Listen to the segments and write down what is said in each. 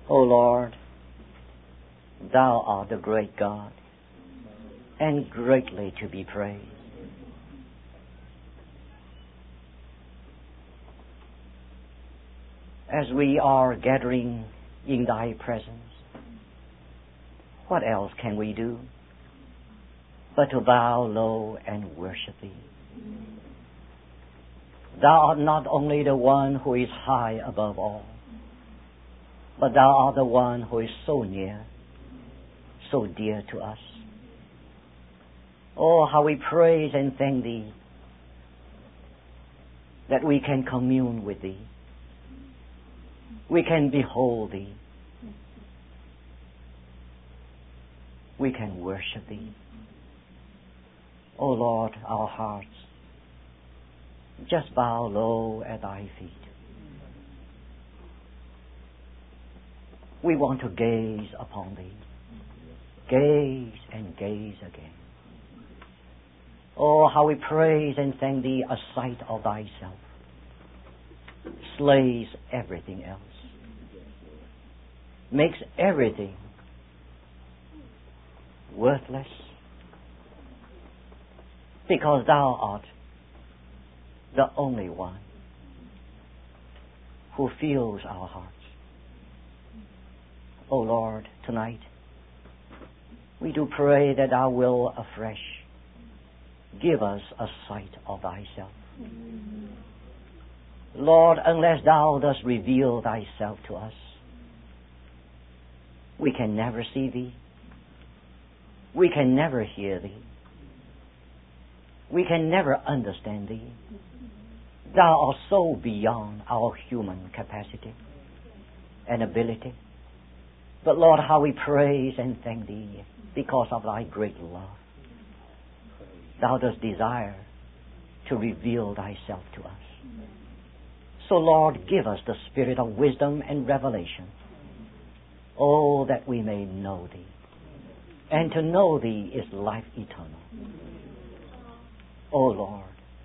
O Lord, Thou art the great God, and greatly to be praised. As we are gathering in Thy presence, what else can we do but to bow low and worship Thee? Thou art not only the one who is high above all, but Thou art the one who is so near, so dear to us. Oh, how we praise and thank Thee that we can commune with Thee. We can behold Thee. We can worship Thee. O Lord, our hearts just bow low at Thy feet. We want to gaze upon Thee. Gaze and gaze again. Oh, how we praise and thank Thee, a sight of Thyself slays everything else, makes everything worthless, because Thou art the only one who fills our hearts. O Lord, tonight we do pray that Thou will afresh give us a sight of Thyself. Lord, unless Thou dost reveal Thyself to us, we can never see Thee. We can never hear Thee. We can never understand Thee. Thou art so beyond our human capacity and ability. But Lord, how we praise and thank Thee because of Thy great love. Thou dost desire to reveal Thyself to us. So Lord, give us the spirit of wisdom and revelation. Oh, that we may know Thee. And to know Thee is life eternal. Oh Lord,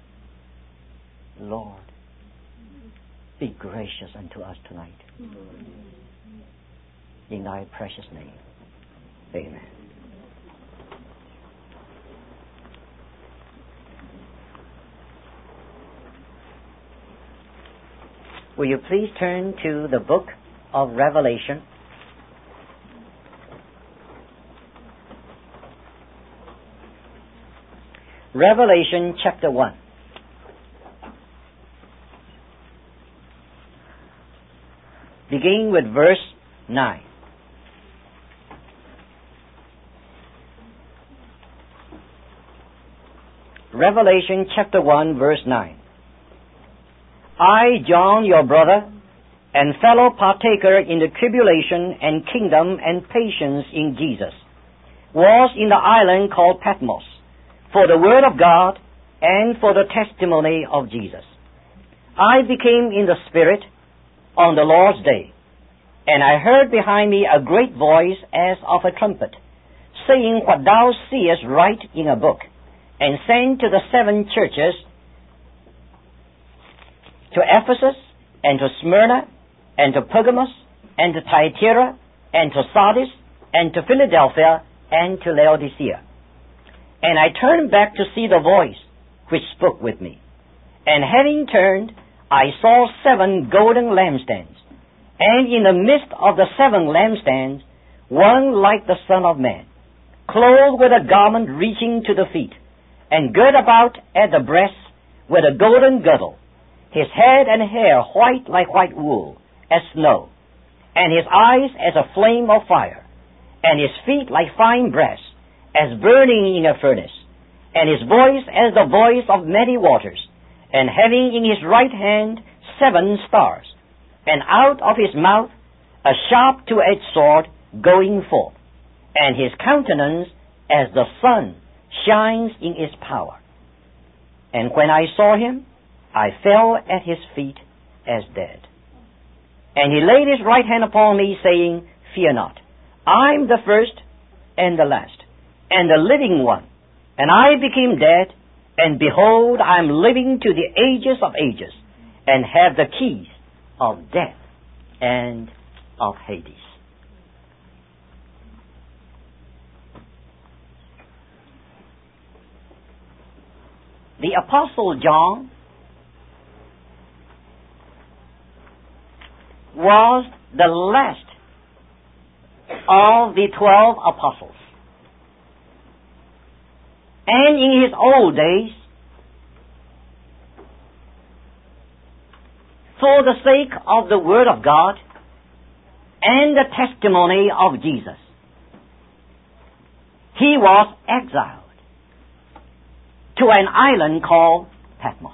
Lord, be gracious unto us tonight. In Thy precious name. Amen. Will you please turn to the book of Revelation? Revelation chapter 1. Beginning with verse 9. Revelation chapter 1, verse 9. I, John, your brother, and fellow partaker in the tribulation and kingdom and patience in Jesus, was in the island called Patmos, for the word of God and for the testimony of Jesus. I became in the Spirit on the Lord's day, and I heard behind me a great voice as of a trumpet, saying, What thou seest write in a book, and send to the 7 churches, to Ephesus, and to Smyrna, and to Pergamos, and to Thyatira, and to Sardis, and to Philadelphia, and to Laodicea. And I turned back to see the voice which spoke with me. And having turned, I saw 7 golden lampstands, and in the midst of the 7 lampstands, one like the Son of Man, clothed with a garment reaching to the feet, and girt about at the breast with a golden girdle, his head and hair white like white wool, as snow, and his eyes as a flame of fire, and his feet like fine brass, as burning in a furnace, and his voice as the voice of many waters, and having in his right hand 7 stars, and out of his mouth a sharp two-edged sword going forth, and his countenance as the sun shines in its power. And when I saw him, I fell at his feet as dead. And he laid his right hand upon me, saying, Fear not, I'm the first and the last, and the living one. And I became dead, and behold, I am living to the ages of ages, and have the keys of death and of Hades. the Apostle John was the last of the 12 apostles. And in his old days, for the sake of the Word of God and the testimony of Jesus, he was exiled to an island called Patmos.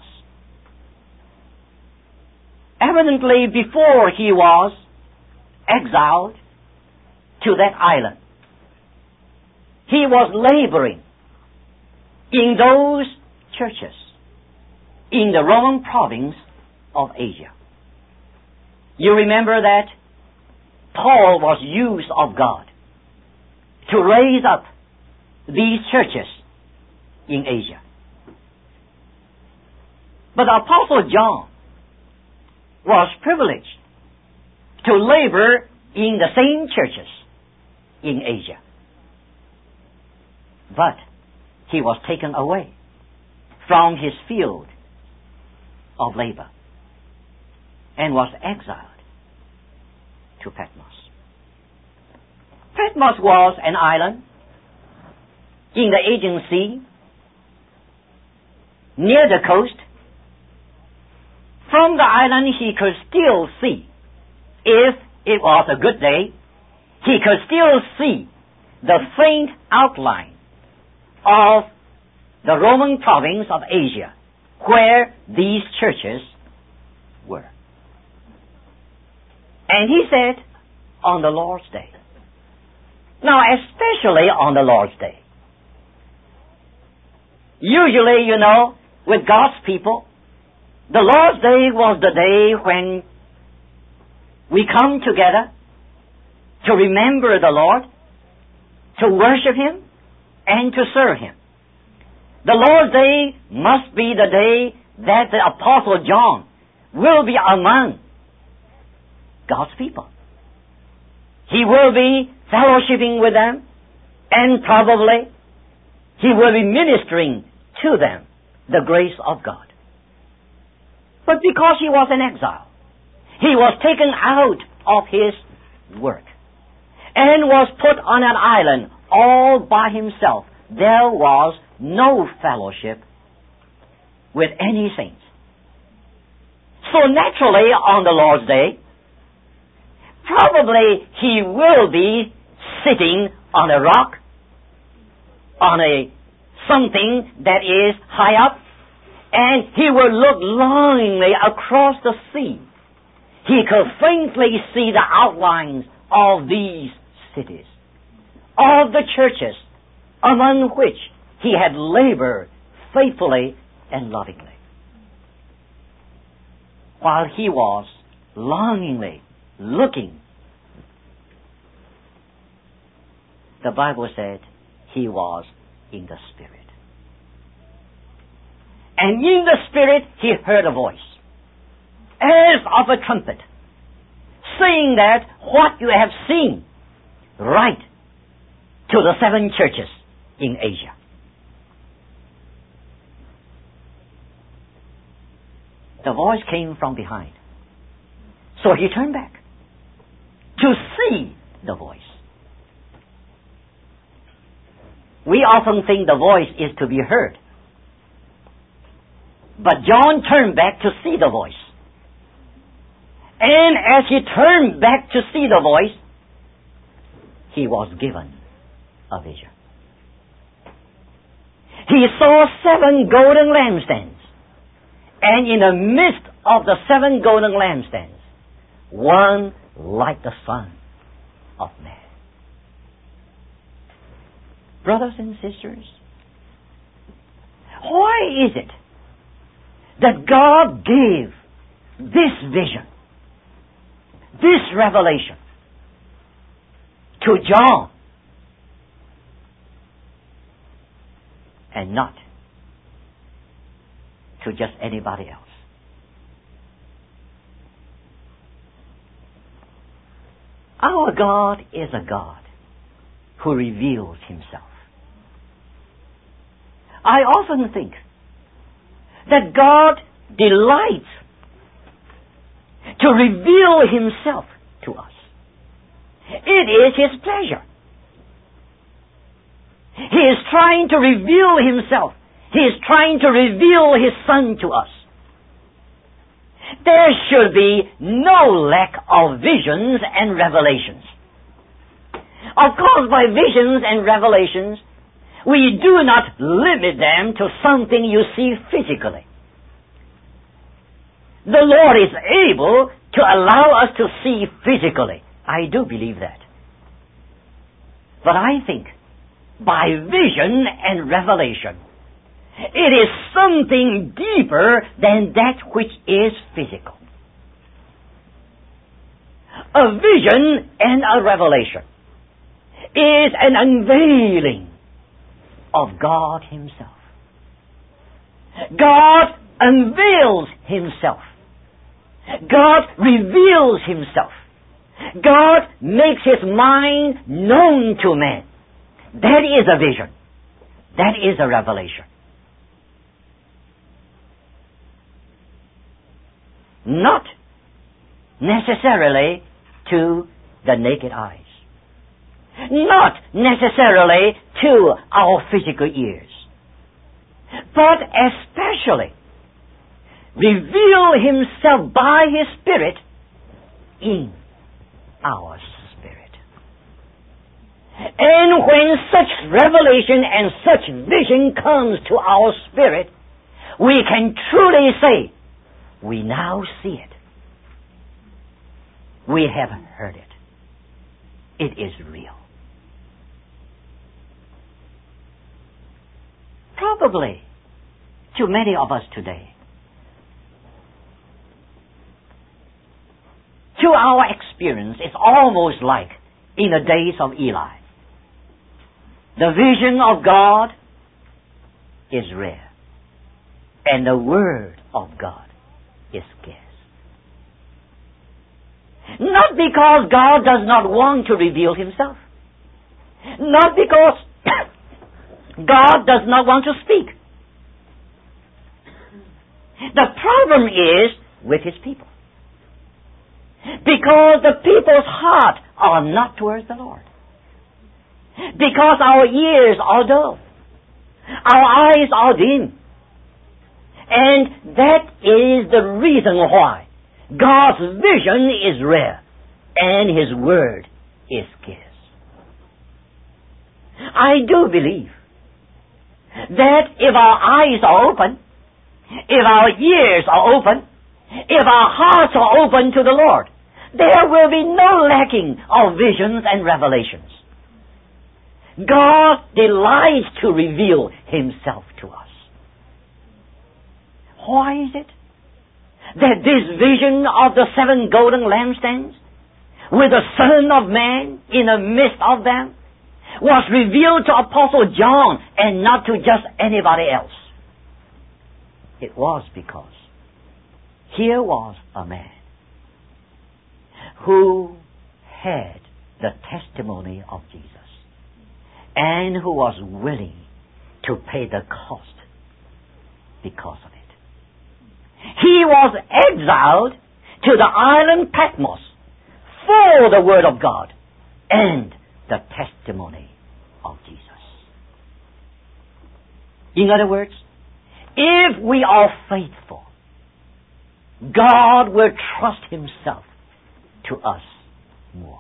Evidently, before he was exiled to that island, he was laboring in those churches in the Roman province of Asia. You remember that Paul was used of God to raise up these churches in Asia. But the Apostle John was privileged to labor in the same churches in Asia. But he was taken away from his field of labor and was exiled to Patmos. Patmos was an island in the Aegean Sea, near the coast. From the island he could still see, if it was a good day, he could still see the faint outline of the Roman province of Asia, where these churches were. And he said, on the Lord's Day. Now, especially on the Lord's Day. Usually, you know, with God's people, the Lord's Day was the day when we come together to remember the Lord, to worship Him, and to serve Him. The Lord's Day must be the day that the Apostle John will be among God's people. He will be fellowshipping with them, and probably he will be ministering to them the grace of God. But because he was in exile, he was taken out of his work and was put on an island all by himself. There was no fellowship with any saints. So naturally, on the Lord's Day, probably he will be sitting on a rock, on something that is high up, and he will look longingly across the sea. He could faintly see the outlines of these cities, of the churches among which he had labored faithfully and lovingly. While he was longingly looking, the Bible said he was in the Spirit. And in the Spirit he heard a voice, as of a trumpet, saying that what you have seen, write to the 7 churches in Asia. The voice came from behind. So he turned back to see the voice. We often think the voice is to be heard. But John turned back to see the voice. And as he turned back to see the voice, he was given a vision. He saw 7 golden lampstands. And in the midst of the 7 golden lampstands, one like the Son of Man. Brothers and sisters, why is it that God gave this vision, this revelation, to John and not to just anybody else? Our God is a God who reveals Himself. I often think that God delights to reveal Himself to us. It is His pleasure. He is trying to reveal Himself. He is trying to reveal His Son to us. There should be no lack of visions and revelations. Of course, by visions and revelations, we do not limit them to something you see physically. The Lord is able to allow us to see physically. I do believe that. But I think by vision and revelation, it is something deeper than that which is physical. A vision and a revelation is an unveiling of God Himself. God unveils Himself. God reveals Himself. God makes His mind known to man. That is a vision. That is a revelation. Not necessarily to the naked eyes. Not necessarily to our physical ears. But especially reveal Himself by His Spirit in our spirit. And when such revelation and such vision comes to our spirit, we can truly say, we now see it. We have heard it. It is real. Probably, to many of us today, to our experience, it's almost like in the days of Eli. The vision of God is rare, and the Word of God is scarce. Not because God does not want to reveal Himself. Not because God does not want to speak. The problem is with His people. Because the people's heart are not towards the Lord. Because our ears are dull. Our eyes are dim. And that is the reason why God's vision is rare and His Word is scarce. I do believe that if our eyes are open, if our ears are open, if our hearts are open to the Lord, there will be no lacking of visions and revelations. God delights to reveal Himself to us. Why is it that this vision of the 7 golden lampstands, with the Son of Man in the midst of them, was revealed to Apostle John and not to just anybody else? It was because here was a man who had the testimony of Jesus and who was willing to pay the cost because of it. He was exiled to the island Patmos for the Word of God and the testimony of Jesus. In other words, if we are faithful, God will trust Himself to us more.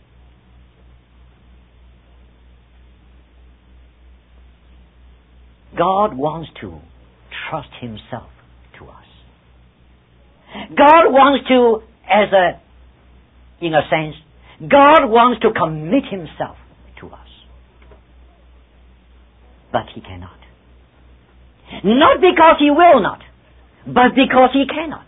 God wants to trust Himself to us. God wants to, in a sense, God wants to commit Himself to us. But He cannot. Not because He will not, but because He cannot.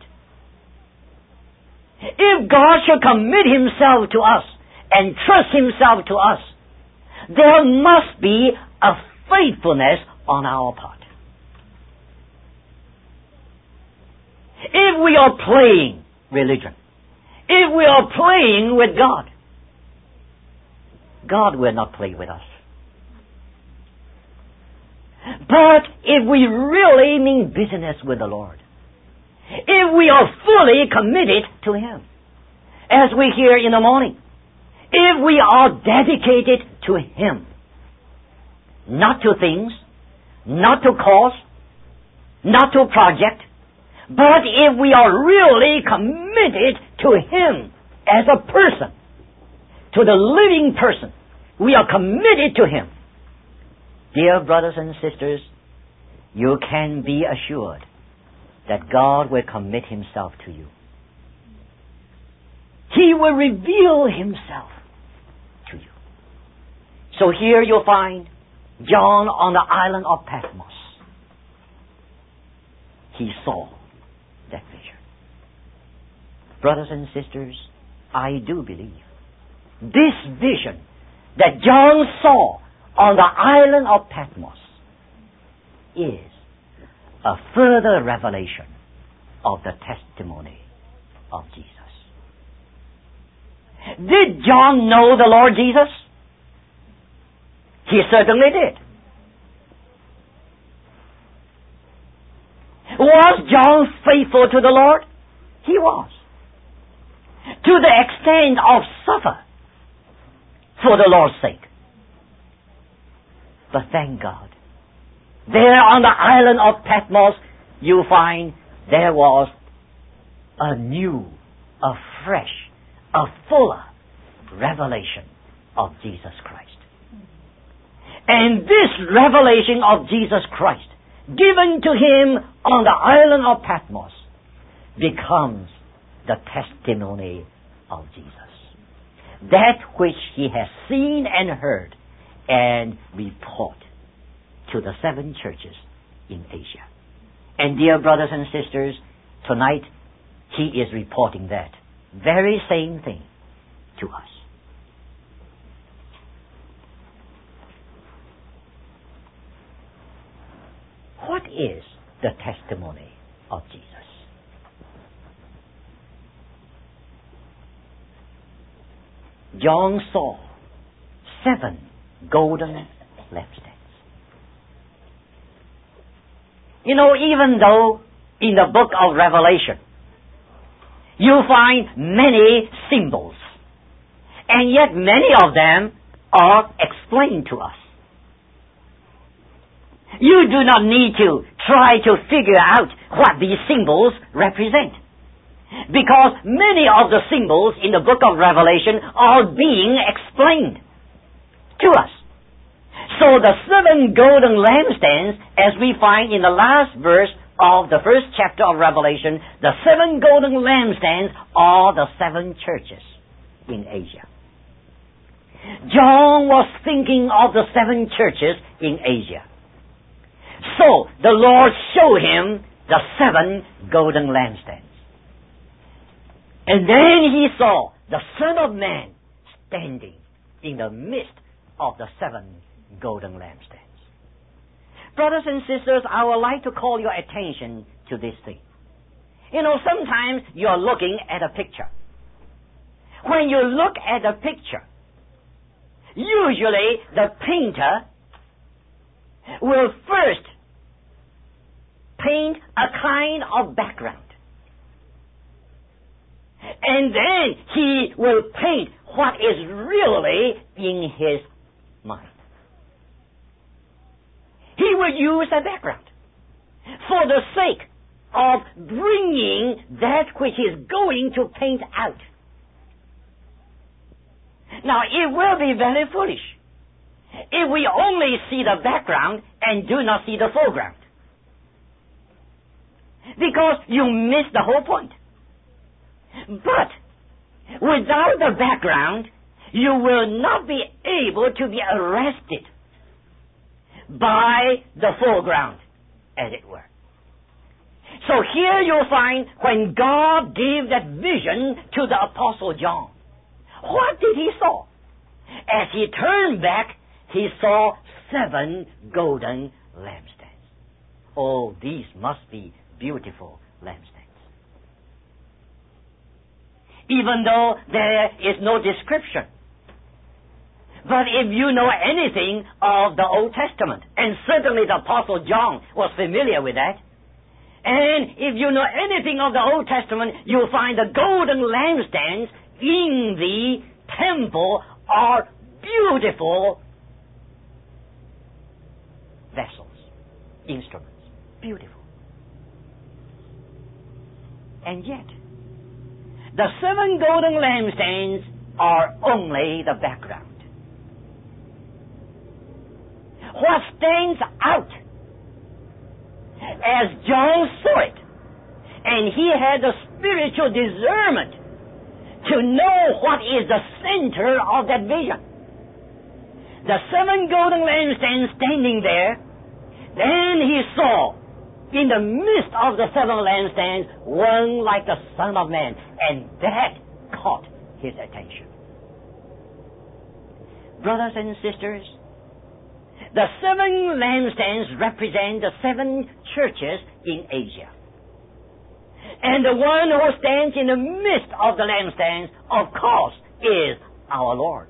If God should commit Himself to us and trust Himself to us, there must be a faithfulness on our part. If we are playing religion, if we are playing with God, God will not play with us. But if we really mean business with the Lord, if we are fully committed to Him, as we hear in the morning, if we are dedicated to Him, not to things, not to cause, not to project, but if we are really committed to Him as a person, to the living person, we are committed to Him. Dear brothers and sisters, you can be assured that God will commit Himself to you. He will reveal Himself to you. So here you'll find John on the island of Patmos. He saw that vision. Brothers and sisters, I do believe this vision that John saw on the island of Patmos is a further revelation of the testimony of Jesus. Did John know the Lord Jesus? He certainly did. Was John faithful to the Lord? He was. To the extent of suffer for the Lord's sake. But thank God, there on the island of Patmos, you find there was a new, a fresh, a fuller revelation of Jesus Christ. And this revelation of Jesus Christ, given to him on the island of Patmos, becomes the testimony of Jesus. That which he has seen and heard and report to the 7 churches in Asia. And dear brothers and sisters, tonight he is reporting that very same thing to us. What is the testimony of Jesus? John saw 7 golden lampstands. You know, even though in the book of Revelation you find many symbols, and yet many of them are explained to us. You do not need to try to figure out what these symbols represent, because many of the symbols in the book of Revelation are being explained to us. So the 7 golden lampstands, as we find in the last verse of the first chapter of Revelation, the 7 golden lampstands are the 7 churches in Asia. John was thinking of the 7 churches in Asia. So the Lord showed him the 7 golden lampstands. And then he saw the Son of Man standing in the midst of the 7 golden lampstands. Brothers and sisters, I would like to call your attention to this thing. You know, sometimes you're looking at a picture. When you look at a picture, usually the painter will first paint a kind of background. And then he will paint what is really in his mind. He will use a background for the sake of bringing that which is going to paint out. Now, it will be very foolish if we only see the background and do not see the foreground, because you miss the whole point. But without the background, you will not be able to be arrested by the foreground, as it were. So here you'll find when God gave that vision to the Apostle John, what did he saw? As he turned back, he saw 7 golden lampstands. Oh, these must be beautiful lampstands. Even though there is no description, But if you know anything of the Old Testament, and certainly the Apostle John was familiar with that, and if you know anything of the Old Testament, you'll find the golden lampstands in the temple are beautiful vessels, instruments. Beautiful. And yet, the 7 golden lampstands are only the background. What stands out, as John saw it, and he had the spiritual discernment to know what is the center of that vision. The 7 golden lampstands standing there, then he saw in the midst of the 7 lampstands one like the Son of Man, and that caught his attention. Brothers and sisters, the 7 lampstands represent the 7 churches in Asia. And the one who stands in the midst of the lampstands, of course, is our Lord.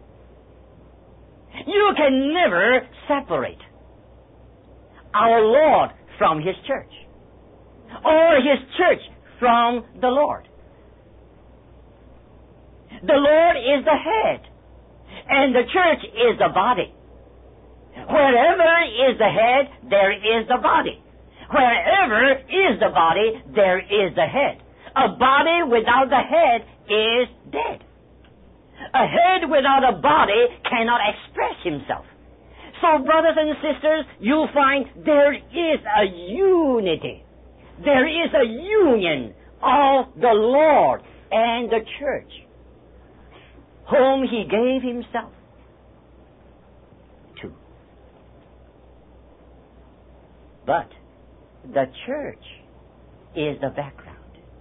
You can never separate our Lord from His church, or His church from the Lord. The Lord is the head, and the church is the body. Wherever is the head, there is the body. Wherever is the body, there is the head. A body without the head is dead. A head without a body cannot express himself. So, brothers and sisters, you'll find there is a unity. There is a union of the Lord and the church, whom He gave Himself to. But the church is the background.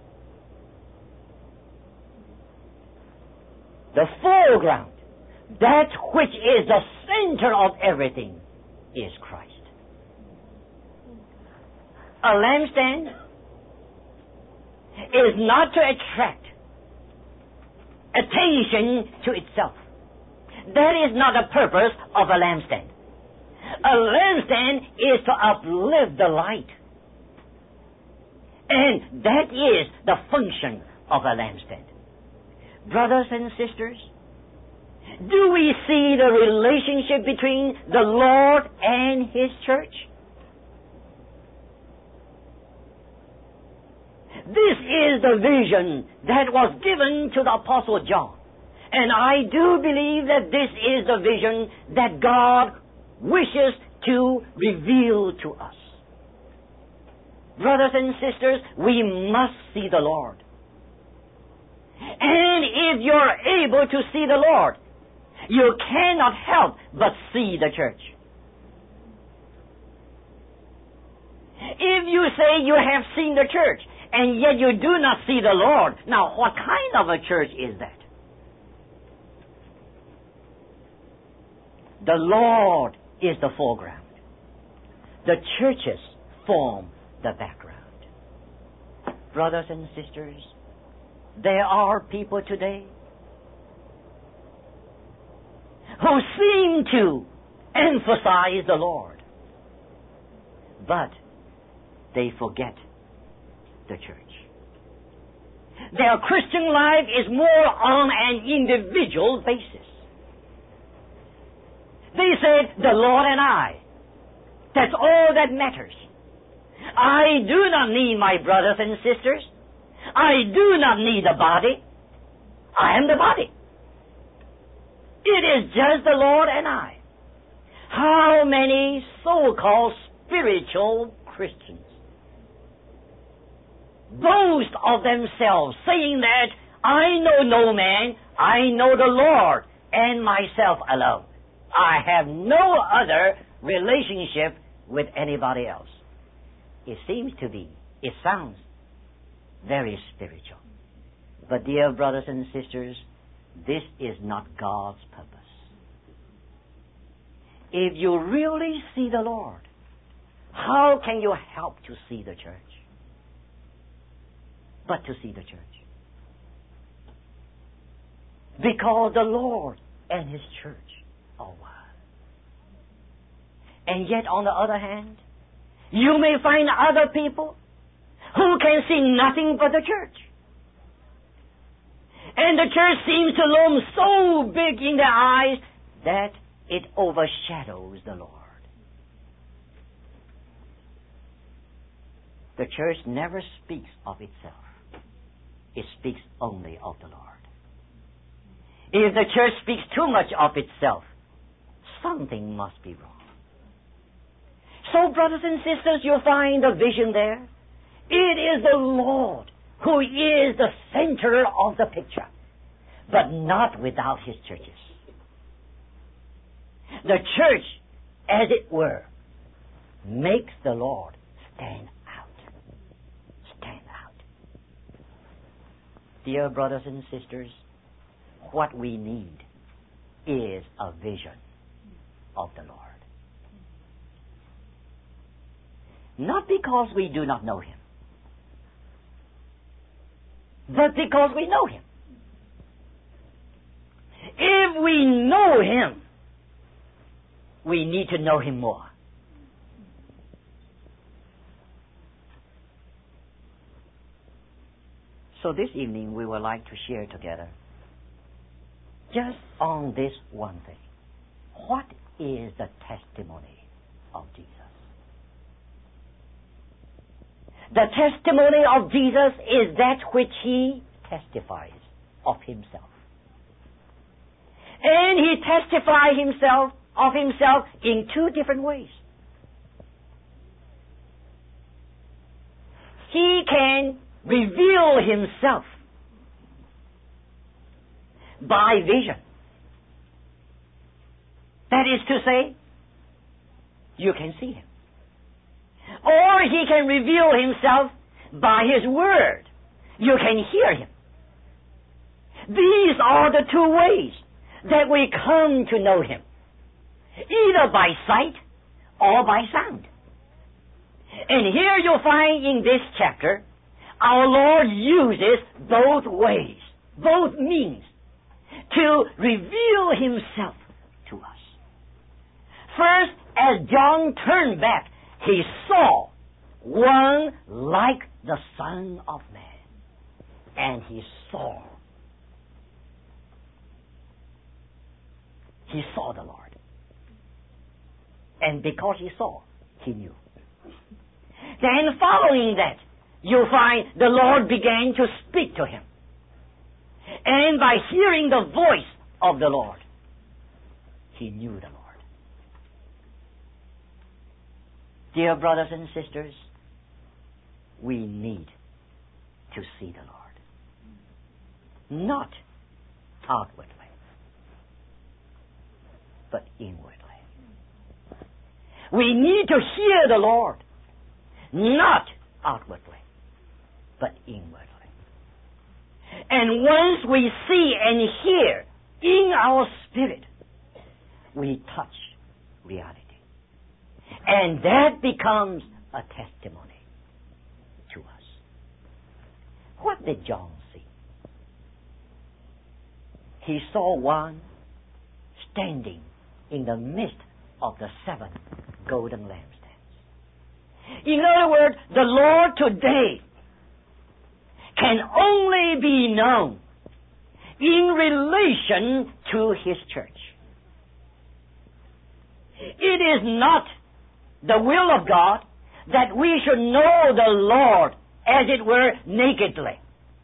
The foreground, that which is the center of everything, is Christ. A lampstand is not to attract attention to itself. That is not the purpose of a lampstand. A lampstand is to uplift the light. And that is the function of a lampstand. Brothers and sisters, do we see the relationship between the Lord and His church? This is the vision that was given to the Apostle John. And I do believe that this is the vision that God wishes to reveal to us. Brothers and sisters, we must see the Lord. And if you're able to see the Lord, you cannot help but see the church. If you say you have seen the church, and yet you do not see the Lord, now what kind of a church is that? The Lord is the foreground. The churches form the background. Brothers and sisters, there are people today who seem to emphasize the Lord, but they forget the church. Their Christian life is more on an individual basis. They said, the Lord and I. That's all that matters. I do not need my brothers and sisters. I do not need a body. I am the body. It is just the Lord and I. How many so-called spiritual Christians boast of themselves, saying that I know no man, I know the Lord and myself alone. I have no other relationship with anybody else. It seems to be, it sounds very spiritual. But dear brothers and sisters, this is not God's purpose. If you really see the Lord, how can you help to see the church? But to see the church. Because the Lord and His church are one. And yet, on the other hand, you may find other people who can see nothing but the church. And the church seems to loom so big in their eyes that it overshadows the Lord. The church never speaks of itself. It speaks only of the Lord. If the church speaks too much of itself, something must be wrong. So, brothers and sisters, you'll find a vision there. It is the Lord who is the center of the picture, but not without His churches. The church, as it were, makes the Lord stand out. Stand out. Dear brothers and sisters, what we need is a vision of the Lord. Not because we do not know Him, but because we know Him. If we know Him, we need to know Him more. So this evening we would like to share together just on this one thing. What is the testimony of Jesus? The testimony of Jesus is that which He testifies of Himself. And He testifies of Himself in two different ways. He can reveal Himself by vision. That is to say, you can see Him. Or He can reveal Himself by His Word. You can hear Him. These are the two ways that we come to know Him, either by sight or by sound. And here you'll find in this chapter, our Lord uses both ways, both means, to reveal Himself to us. First, as John turned back, he saw one like the Son of Man. And he saw the Lord. And because he saw, he knew. Then following that, you'll find the Lord began to speak to him. And by hearing the voice of the Lord, he knew the Lord. Dear brothers and sisters, we need to see the Lord. Not outwardly, but inwardly. We need to hear the Lord, not outwardly, but inwardly. And once we see and hear in our spirit, we touch reality. And that becomes a testimony to us. What did John see? He saw one standing in the midst of the 7 golden lampstands. In other words, the Lord today can only be known in relation to His church. It is not the will of God that we should know the Lord, as it were, nakedly,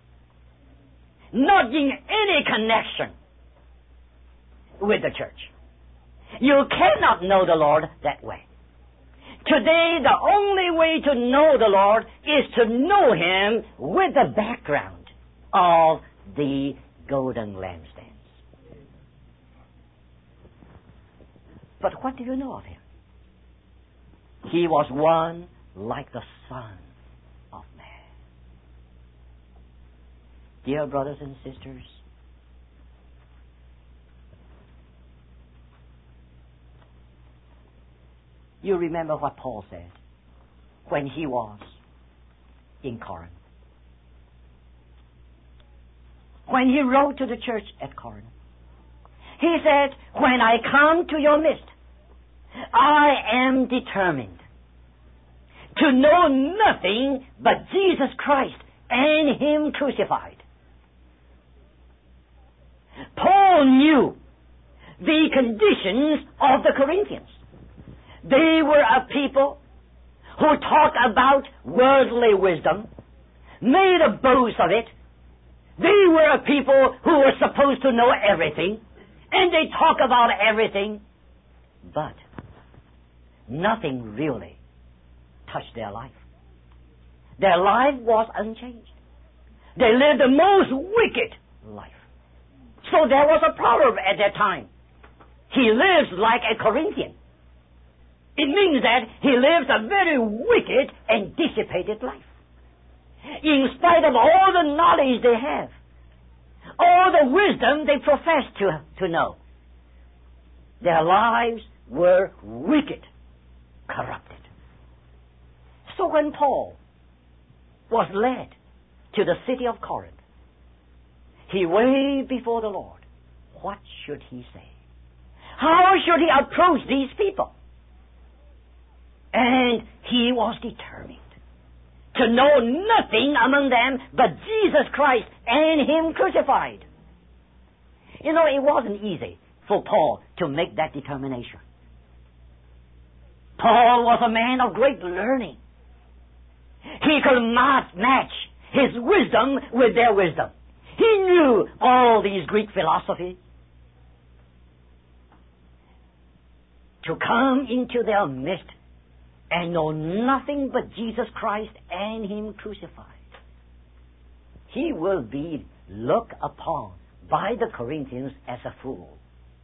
not in any connection with the church. You cannot know the Lord that way. Today, the only way to know the Lord is to know Him with the background of the golden lampstands. But what do you know of Him? He was one like the Son of Man. Dear brothers and sisters, you remember what Paul said when he was in Corinth. When he wrote to the church at Corinth, He said, when I come to your midst, I am determined to know nothing but Jesus Christ and Him crucified. Paul knew the conditions of the Corinthians. They were a people who talked about worldly wisdom, made a boast of it. They were a people who were supposed to know everything, and they talk about everything, but nothing really touched their life. Their life was unchanged. They lived the most wicked life. So there was a proverb at that time. He lives like a Corinthian. It means that he lives a very wicked and dissipated life. In spite of all the knowledge they have, all the wisdom they profess to know, their lives were wicked, corrupted. So when Paul was led to the city of Corinth, he weighed before the Lord. What should he say? How should he approach these people? And he was determined to know nothing among them but Jesus Christ and Him crucified. You know, it wasn't easy for Paul to make that determination. Paul was a man of great learning. He could not match his wisdom with their wisdom. He knew all these Greek philosophies. To come into their midst and know nothing but Jesus Christ and Him crucified, he will be looked upon by the Corinthians as a fool.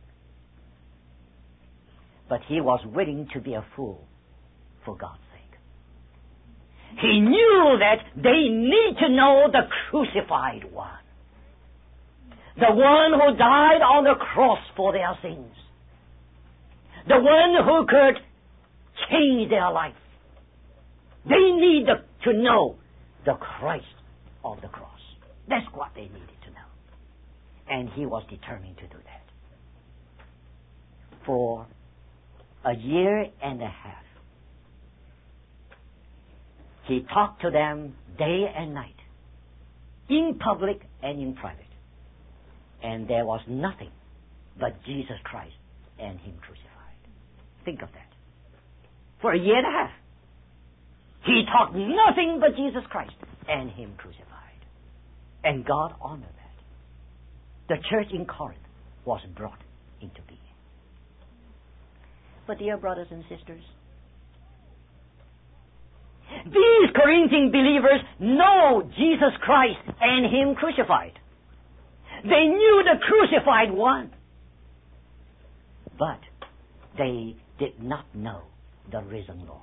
But he was willing to be a fool for God's sake. He knew that they need to know the crucified one, the one who died on the cross for their sins, the one who could change their life. They need to know the Christ of the cross. That's what they needed to know. And he was determined to do that. For a year and a half, he talked to them day and night, in public and in private. And there was nothing but Jesus Christ and Him crucified. Think of that. For a year and a half, he talked nothing but Jesus Christ and Him crucified. And God honored that. The church in Corinth was brought into being. But dear brothers and sisters, these Corinthian believers know Jesus Christ and Him crucified. They knew the crucified one. But they did not know the risen Lord.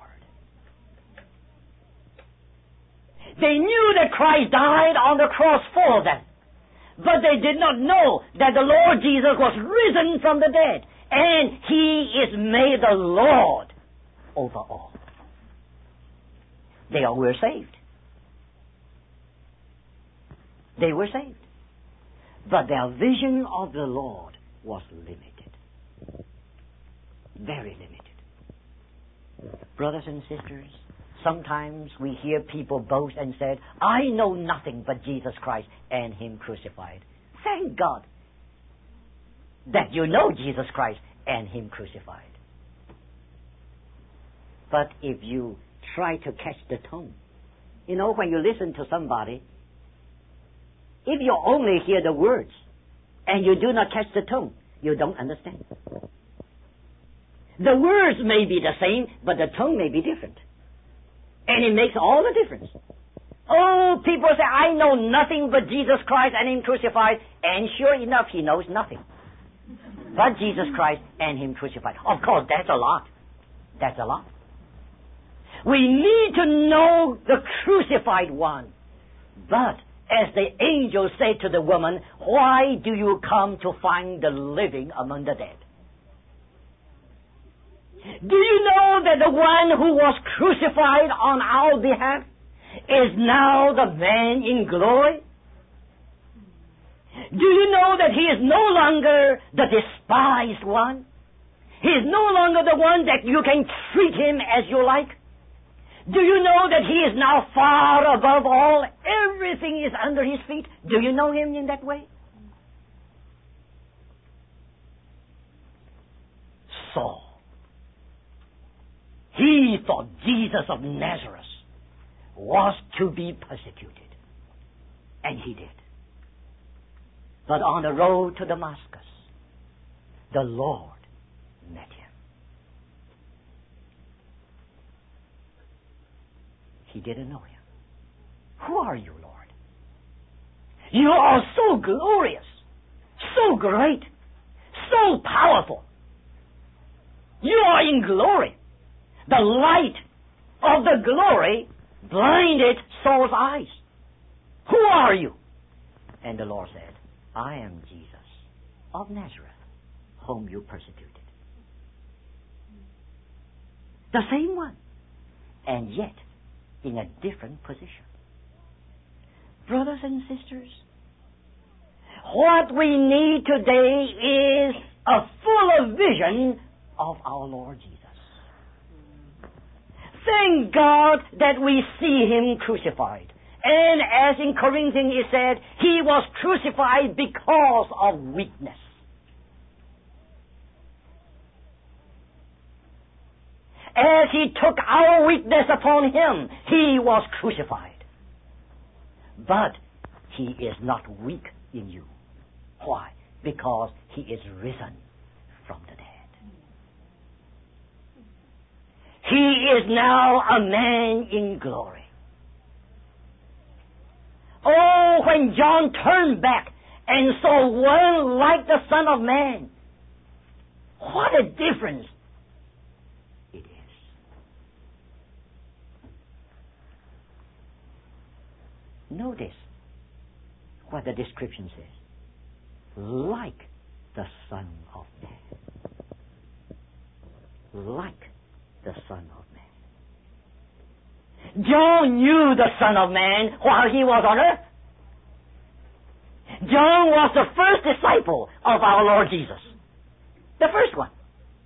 They knew that Christ died on the cross for them. But they did not know that the Lord Jesus was risen from the dead. And He is made the Lord over all. They all were saved. They were saved. But their vision of the Lord was limited. Very limited. Brothers and sisters, sometimes we hear people boast and say, I know nothing but Jesus Christ and Him crucified. Thank God that you know Jesus Christ and Him crucified. But if you try to catch the tone, you know, when you listen to somebody, if you only hear the words and you do not catch the tone, you don't understand. The words may be the same, but the tone may be different. And it makes all the difference. Oh, people say, I know nothing but Jesus Christ and Him crucified. And sure enough, he knows nothing but Jesus Christ and Him crucified. Of course, that's a lot. That's a lot. We need to know the crucified one. But as the angel said to the woman, why do you come to find the living among the dead? Do you know that the one who was crucified on our behalf is now the man in glory? Do you know that He is no longer the despised one. He is no longer the one that you can treat him as you like. Do you know that he is now far above all? Everything is under his feet. Do you know him in that way? Saul. He thought Jesus of Nazareth was to be persecuted. And he did. But on the road to Damascus, the Lord met him. He didn't know him. Who are you, Lord? You are so glorious, so great, so powerful. You are in glory. The light of the glory blinded Saul's eyes. Who are you? And the Lord said, I am Jesus of Nazareth, whom you persecuted. The same one, and yet in a different position. Brothers and sisters, what we need today is a fuller vision of our Lord Jesus. Thank God that we see him crucified. And as in Corinthians it said, he was crucified because of weakness. As he took our weakness upon him, he was crucified. But he is not weak in you. Why? Because he is risen from the dead. He is now a man in glory. Oh, when John turned back and saw one like the Son of Man, what a difference it is. Notice what the description says. Like the Son of Man. Like the Son of Man. John knew the Son of Man while he was on earth. John was the first disciple of our Lord Jesus. The first one.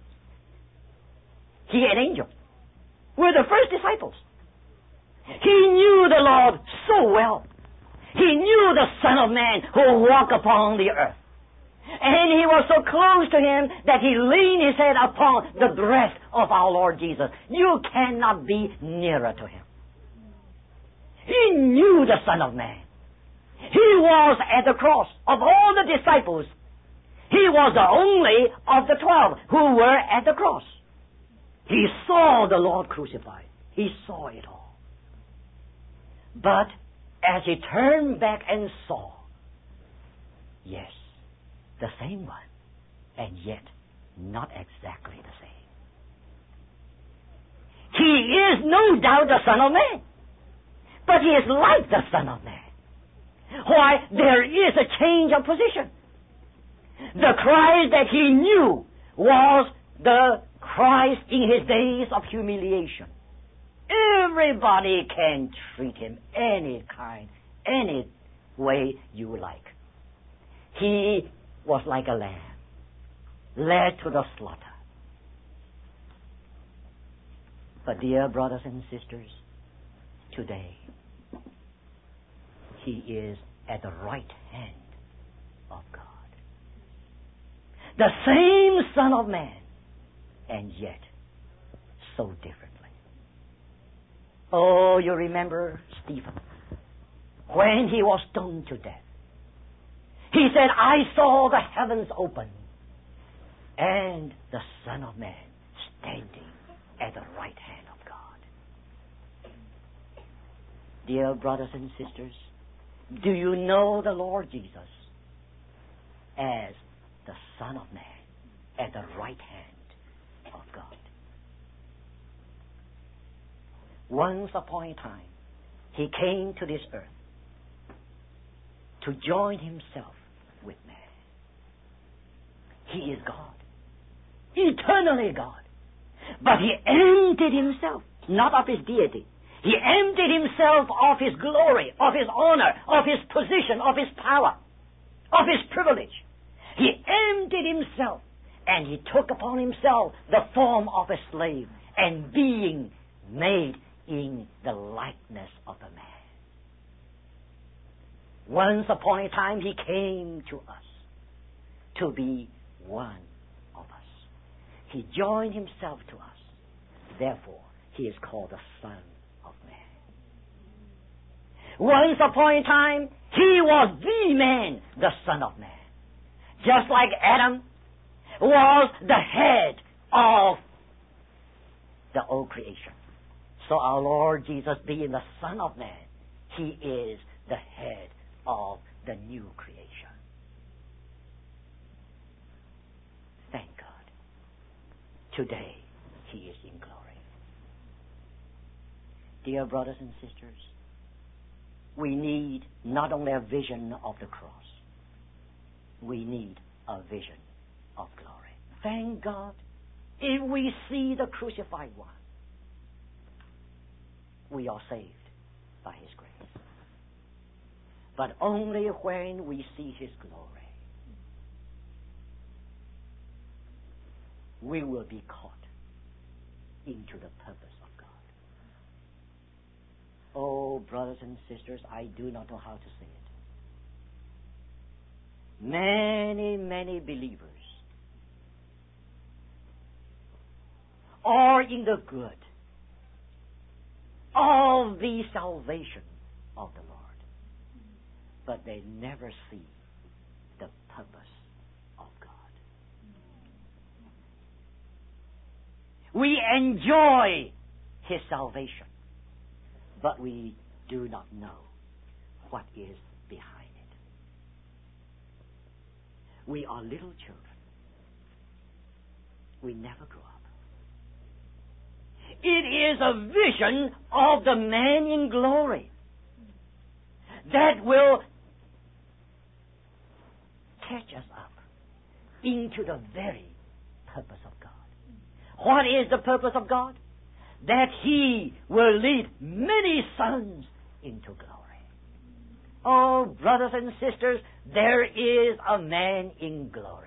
He and angel were the first disciples. He knew the Lord so well. He knew the Son of Man who walked upon the earth. And he was so close to him that he leaned his head upon the breast of our Lord Jesus. You cannot be nearer to him. He knew the Son of Man. He was at the cross. Of all the disciples, he was the only of the 12 who were at the cross. He saw the Lord crucified. He saw it all. But as he turned back and saw, yes, the same one, and yet not exactly the same. He is no doubt the Son of Man, but he is like the Son of Man. Why, there is a change of position. The Christ that he knew was the Christ in his days of humiliation. Everybody can treat him any kind, any way you like. He was like a lamb, led to the slaughter. But dear brothers and sisters, today, he is at the right hand of God. The same Son of Man, and yet so differently. Oh, you remember Stephen, when he was stoned to death. He said, I saw the heavens open and the Son of Man standing at the right hand of God. Dear brothers and sisters, do you know the Lord Jesus as the Son of Man at the right hand of God? Once upon a time, he came to this earth to join himself with man. He is God, eternally God. But he emptied himself, not of his deity. He emptied himself of his glory, of his honor, of his position, of his power, of his privilege. He emptied himself And he took upon himself the form of a slave, and being made in the likeness of a man. Once upon a time he came to us to be one of us. He joined himself to us. Therefore, he is called the Son of Man. Once upon a time, he was the man, the Son of Man. Just like Adam was the head of the old creation. So our Lord Jesus, being the Son of Man, he is the head of the new creation. Thank God. Today, he is in glory. Dear brothers and sisters, we need not only a vision of the cross, we need a vision of glory. Thank God, if we see the crucified one, we are saved by his grace. But only when we see his glory, we will be caught into the purpose of God. Oh, brothers and sisters, I do not know how to say it. Many, many believers are in the good of the salvation of the Lord, but they never see the purpose of God. We enjoy his salvation, but we do not know what is behind it. We are little children. We never grow up. It is a vision of the man in glory that will catch us up into the very purpose of God. What is the purpose of God? That he will lead many sons into glory. Oh, brothers and sisters, there is a man in glory.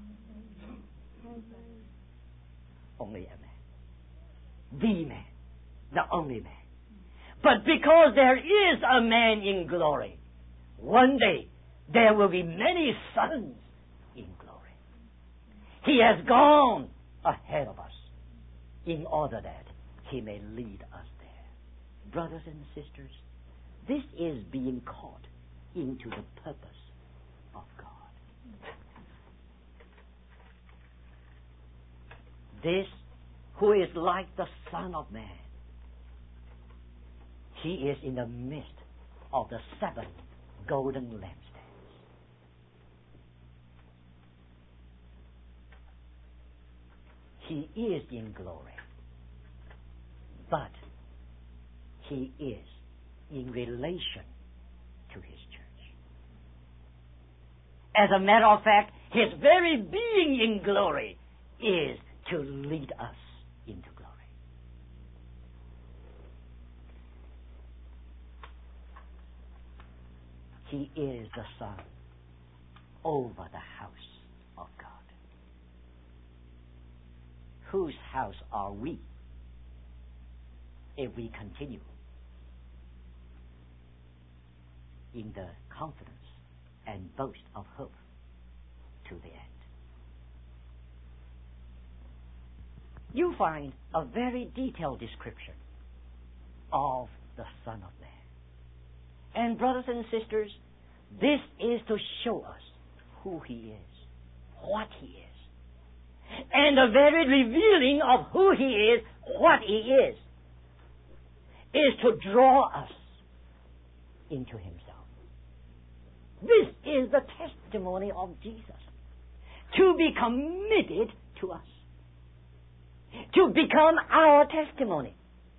Only a man. The man. The only man. But because there is a man in glory, one day there will be many sons in glory. He has gone ahead of us in order that he may lead us there. Brothers and sisters, this is being caught into the purpose of God. This who is like the Son of Man, he is in the midst of the 7 golden lampstands. He is in glory, but he is in relation to his church. As a matter of fact, his very being in glory is to lead us into glory. He is the Son over the house of God. Whose house are we if we continue in the confidence and boast of hope to the end? You find a very detailed description of the Son of Man. And brothers and sisters, this is to show us who he is, what he is. And the very revealing of who he is, what he is to draw us into himself. This is the testimony of Jesus, to be committed to us, to become our testimony.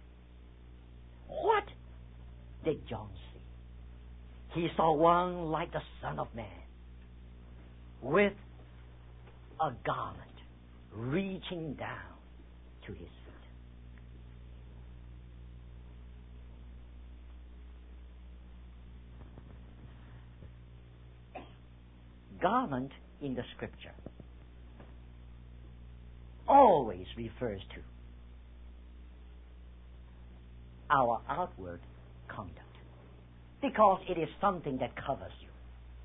What did John see? He saw one like the Son of Man, with a garment reaching down to his feet. Garment in the Scripture always refers to our outward conduct, because it is something that covers you.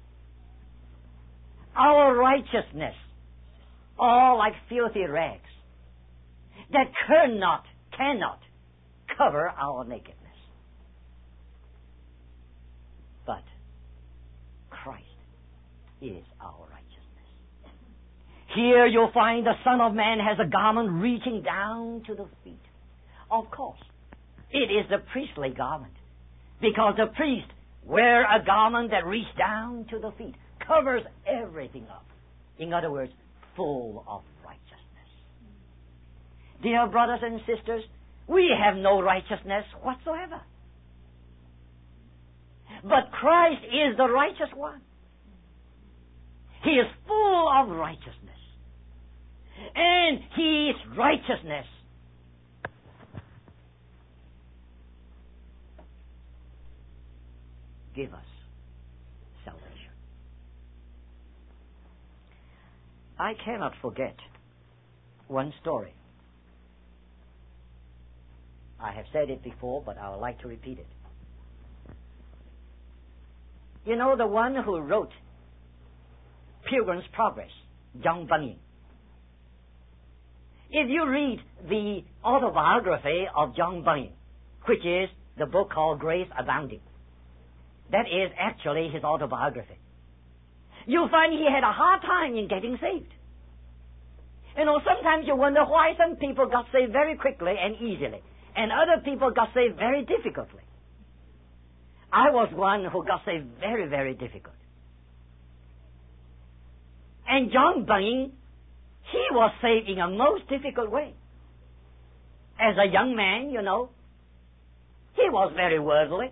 Our righteousness, all like filthy rags, that cannot cover our nakedness. But Christ is our righteousness. Here you'll find the Son of Man has a garment reaching down to the feet. Of course, it is the priestly garment, because the priest wear a garment that reaches down to the feet, covers everything up. In other words, full of righteousness. Dear brothers and sisters, we have no righteousness whatsoever. But Christ is the righteous one. He is full of righteousness. And His righteousness give us salvation. I cannot forget one story. I have said it before, but I would like to repeat it. You know the one who wrote Pilgrim's Progress, John Bunyan. If you read the autobiography of John Bunyan, which is the book called Grace Abounding, that is actually his autobiography, you'll find he had a hard time in getting saved. You know, sometimes you wonder why some people got saved very quickly and easily, and other people got saved very difficultly. I was one who got saved very, very difficult. And John Bunyan, he was saved in a most difficult way. As a young man, you know, he was very worldly.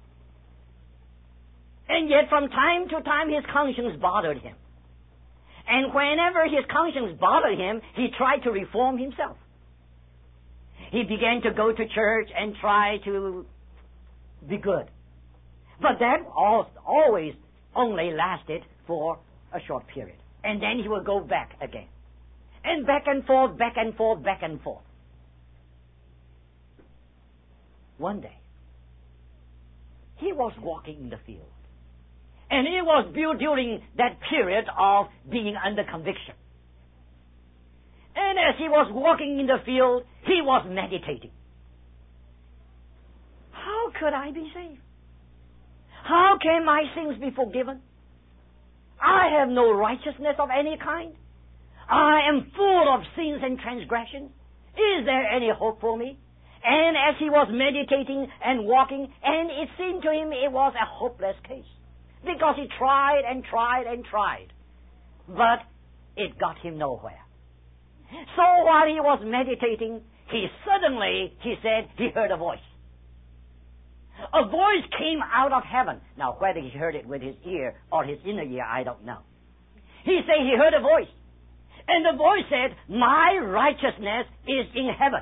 And yet from time to time his conscience bothered him. And whenever his conscience bothered him, he tried to reform himself. He began to go to church and try to be good. But that always only lasted for a short period. And then he would go back again. And back and forth, back and forth, back and forth. One day, he was walking in the field. And it was during that period of being under conviction. And as he was walking in the field, he was meditating. How could I be saved? How can my sins be forgiven? I have no righteousness of any kind. I am full of sins and transgressions. Is there any hope for me? And as he was meditating and walking, and it seemed to him it was a hopeless case, because he tried and tried and tried, but it got him nowhere. So while he was meditating, he said he heard a voice. A voice came out of heaven. Now, whether he heard it with his ear or his inner ear, I don't know. He said he heard a voice. And the voice said, "My righteousness is in heaven."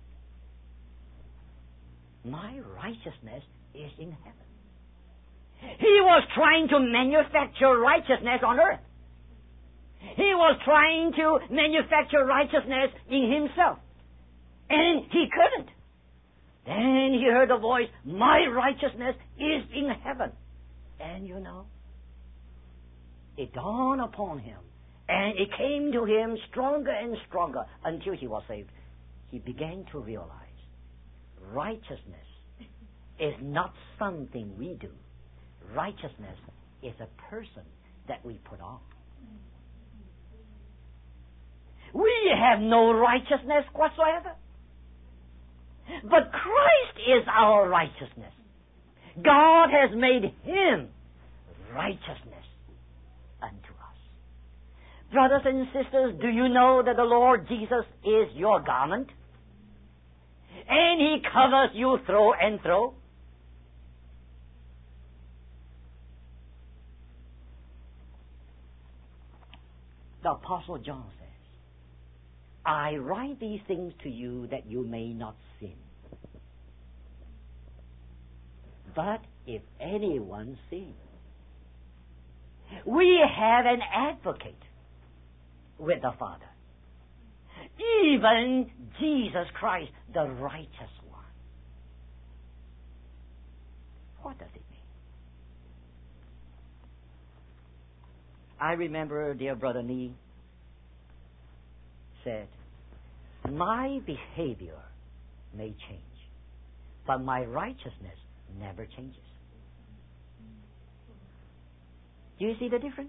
My righteousness is in heaven. He was trying to manufacture righteousness on earth. He was trying to manufacture righteousness in himself. And he couldn't. Then he heard a voice, "My righteousness is in heaven." And you know, it dawned upon him. And it came to him stronger and stronger until he was saved. He began to realize righteousness is not something we do. Righteousness is a person that we put on. We have no righteousness whatsoever. But Christ is our righteousness. God has made Him righteousness unto us. Brothers and sisters, do you know that the Lord Jesus is your garment? And He covers you through and through. The Apostle John says, "I write these things to you that you may not sin. But if anyone sins, we have an advocate with the Father, even Jesus Christ, the righteous one. What does it mean? I remember dear Brother Nee said, my behavior may change, but my righteousness never changes. Do you see the difference?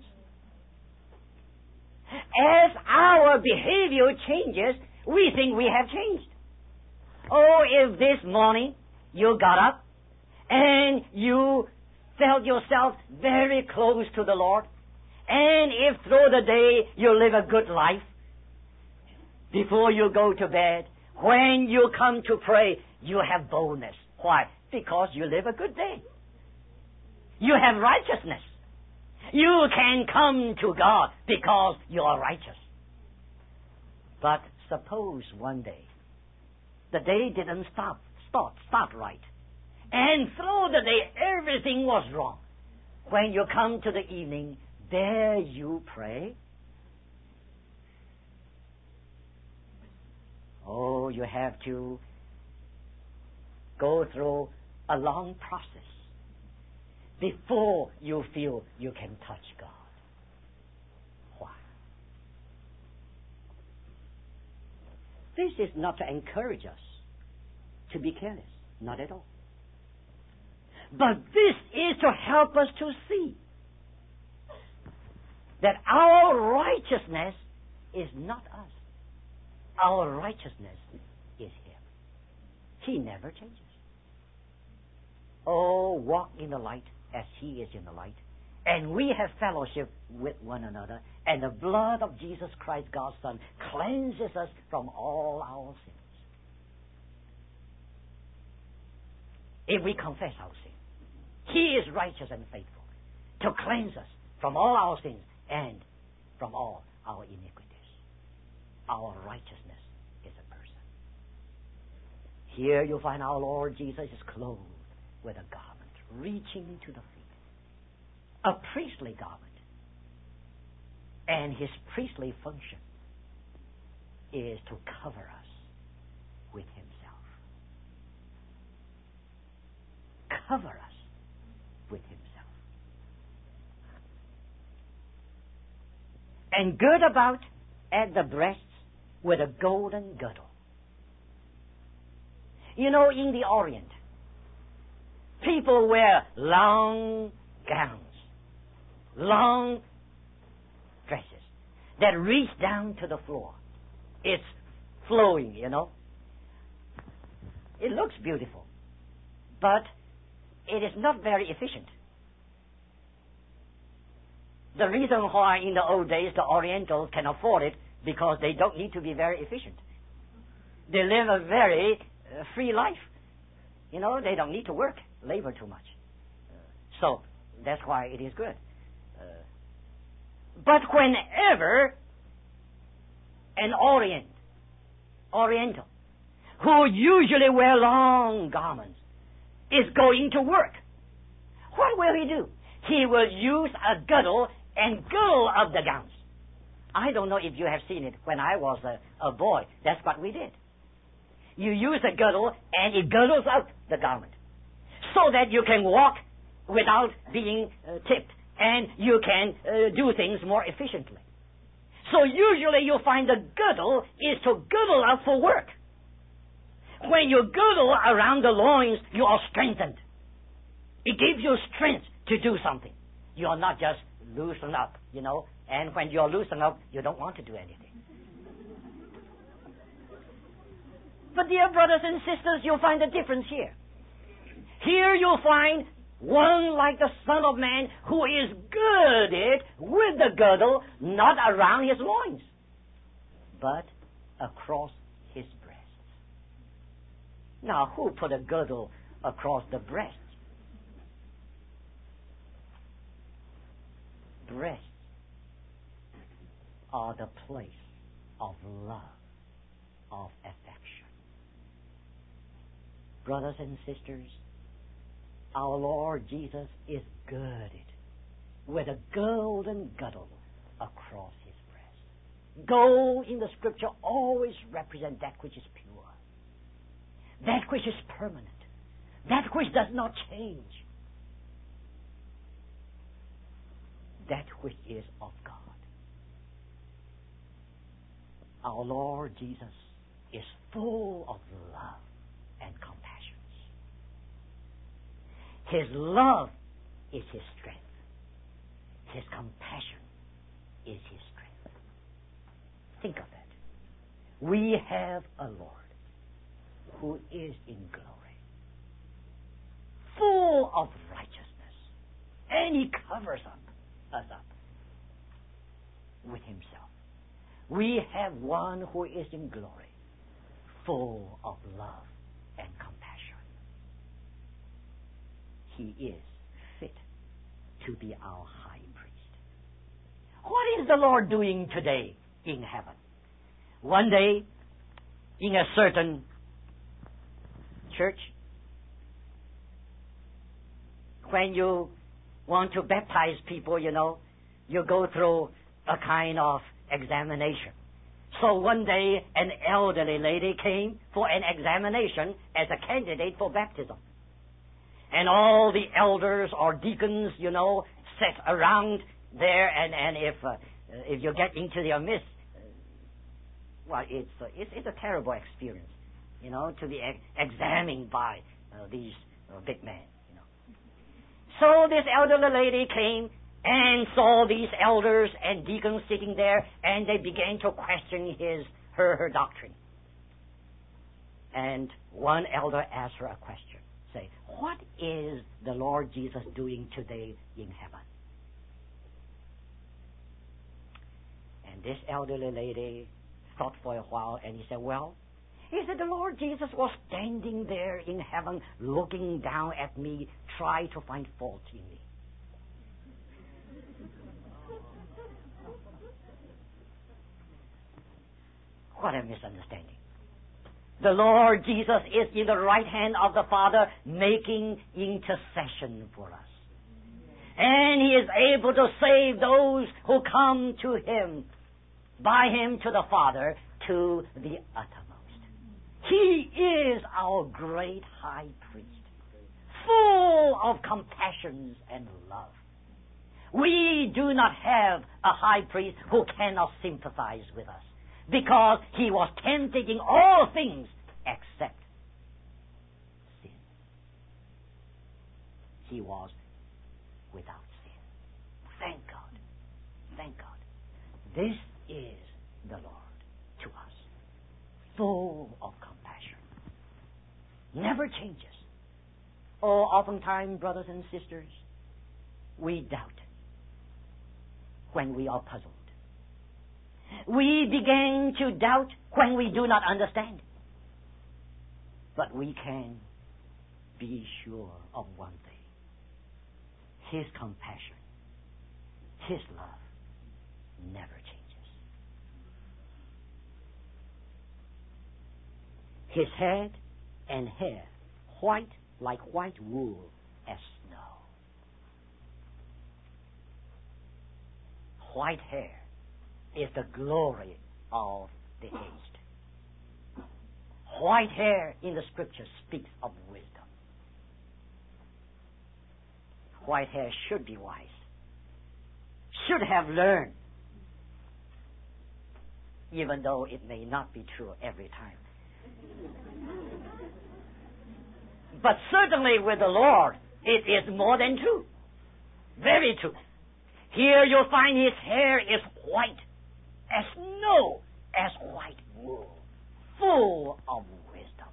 As our behavior changes, we think we have changed. Oh, if this morning you got up and you felt yourself very close to the Lord, and if through the day you live a good life, before you go to bed, when you come to pray, you have boldness. Why? Because you live a good day. You have righteousness. You can come to God because you are righteous. But suppose one day the day didn't start right, and through the day everything was wrong. When you come to the evening, dare you pray? Oh, you have to go through a long process before you feel you can touch God. Why? This is not to encourage us to be careless. Not at all. But this is to help us to see that our righteousness is not us. Our righteousness is Him. He never changes. Oh, walk in the light as He is in the light. And we have fellowship with one another. And the blood of Jesus Christ, God's Son, cleanses us from all our sins. If we confess our sin, He is righteous and faithful to cleanse us from all our sins and from all our iniquities. Our righteousness is a person. Here you find our Lord Jesus is clothed with a garment reaching to the feet. A priestly garment. And His priestly function is to cover us with Himself. Cover us with Himself. And gird about at the breasts with a golden girdle. You know, in the Orient, people wear long gowns, long dresses that reach down to the floor. It's flowing, you know. It looks beautiful, but it is not very efficient. The reason why in the old days the Orientals can afford it, because they don't need to be very efficient. They live a very free life. You know, they don't need to work, labor too much. So, that's why it is good. But whenever an Oriental, who usually wear long garments, is going to work, what will he do? He will use a girdle and girdle up the gowns. I don't know if you have seen it. When I was a boy, that's what we did. You use a girdle and it girdles up the garment so that you can walk without being tipped, and you can do things more efficiently. So usually you find the girdle is to girdle up for work. When you girdle around the loins, you are strengthened. It gives you strength to do something. You are not just loosened up, you know, and when you're loosened up, you don't want to do anything. But dear brothers and sisters, you'll find a difference here. Here you'll find one like the Son of Man who is girded with the girdle, not around his loins, but across his breast. Now, who put a girdle across the breast? Breasts are the place of love, of affection. Brothers and sisters, our Lord Jesus is girded with a golden girdle across his breast. Gold in the Scripture always represents that which is pure, that which is permanent, that which does not change, that which is of God. Our Lord Jesus is full of love and compassion. His love is His strength. His compassion is His strength. Think of that. We have a Lord who is in glory, full of righteousness, and He covers us up with Himself. We have one who is in glory, full of love and compassion. He is fit to be our high priest. What is the Lord doing today in heaven? One day, in a certain church, when you want to baptize people, you go through a kind of examination. So one day, an elderly lady came for an examination as a candidate for baptism. And all the elders or deacons, sat around there, and if you get into their midst, it's a terrible experience, to be examined by these big men. So this elderly lady came and saw these elders and deacons sitting there, and they began to question her doctrine. And one elder asked her a question. Say, what is the Lord Jesus doing today in heaven? And this elderly lady thought for a while, and he said, the Lord Jesus was standing there in heaven, looking down at me, trying to find fault in me. What a misunderstanding. The Lord Jesus is in the right hand of the Father, making intercession for us. And He is able to save those who come to Him, by Him to the Father, to the uttermost. He is our great high priest, full of compassion and love. We do not have a high priest who cannot sympathize with us, because He was tempted in all things except sin. He was without sin. Thank God. Thank God. This is the Lord to us, full of compassion, never changes. Oftentimes, brothers and sisters, we doubt when we are puzzled. We begin to doubt when we do not understand. But we can be sure of one thing. His compassion, His love never changes. His head and hair white like white wool as snow. White hair is the glory of the aged. White hair in the Scripture speaks of wisdom. White hair should be wise, should have learned, even though it may not be true every time. But certainly with the Lord, it is more than true. Very true. Here you'll find His hair is white as snow, as white wool, full of wisdom.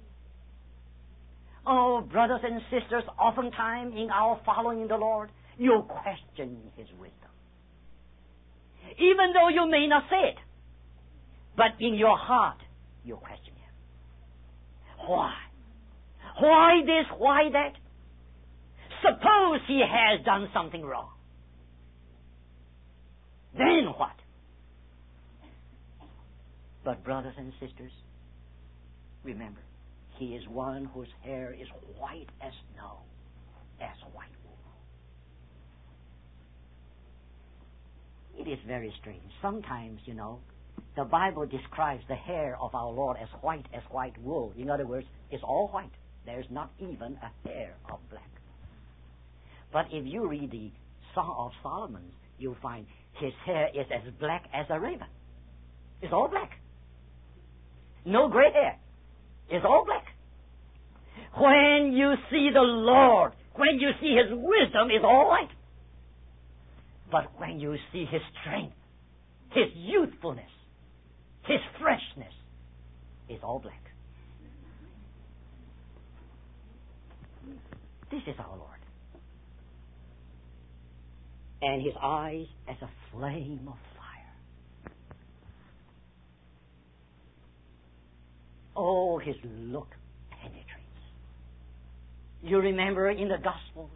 Oh, brothers and sisters, oftentimes in our following the Lord, you question His wisdom. Even though you may not say it, but in your heart, you question Him. Why? Why this? Why that? Suppose He has done something wrong. Then what? But brothers and sisters, remember, He is one whose hair is white as snow, as white wool. It is very strange. Sometimes, the Bible describes the hair of our Lord as white wool. In other words, it's all white. There's not even a hair of black. But if you read the Song of Solomon, you'll find his hair is as black as a raven. It's all black. No gray hair. It's all black. When you see the Lord, when you see His wisdom, it's all white. But when you see His strength, His youthfulness, His freshness, it's all black. This is our Lord. And His eyes as a flame of fire. Oh, His look penetrates. You remember in the Gospels,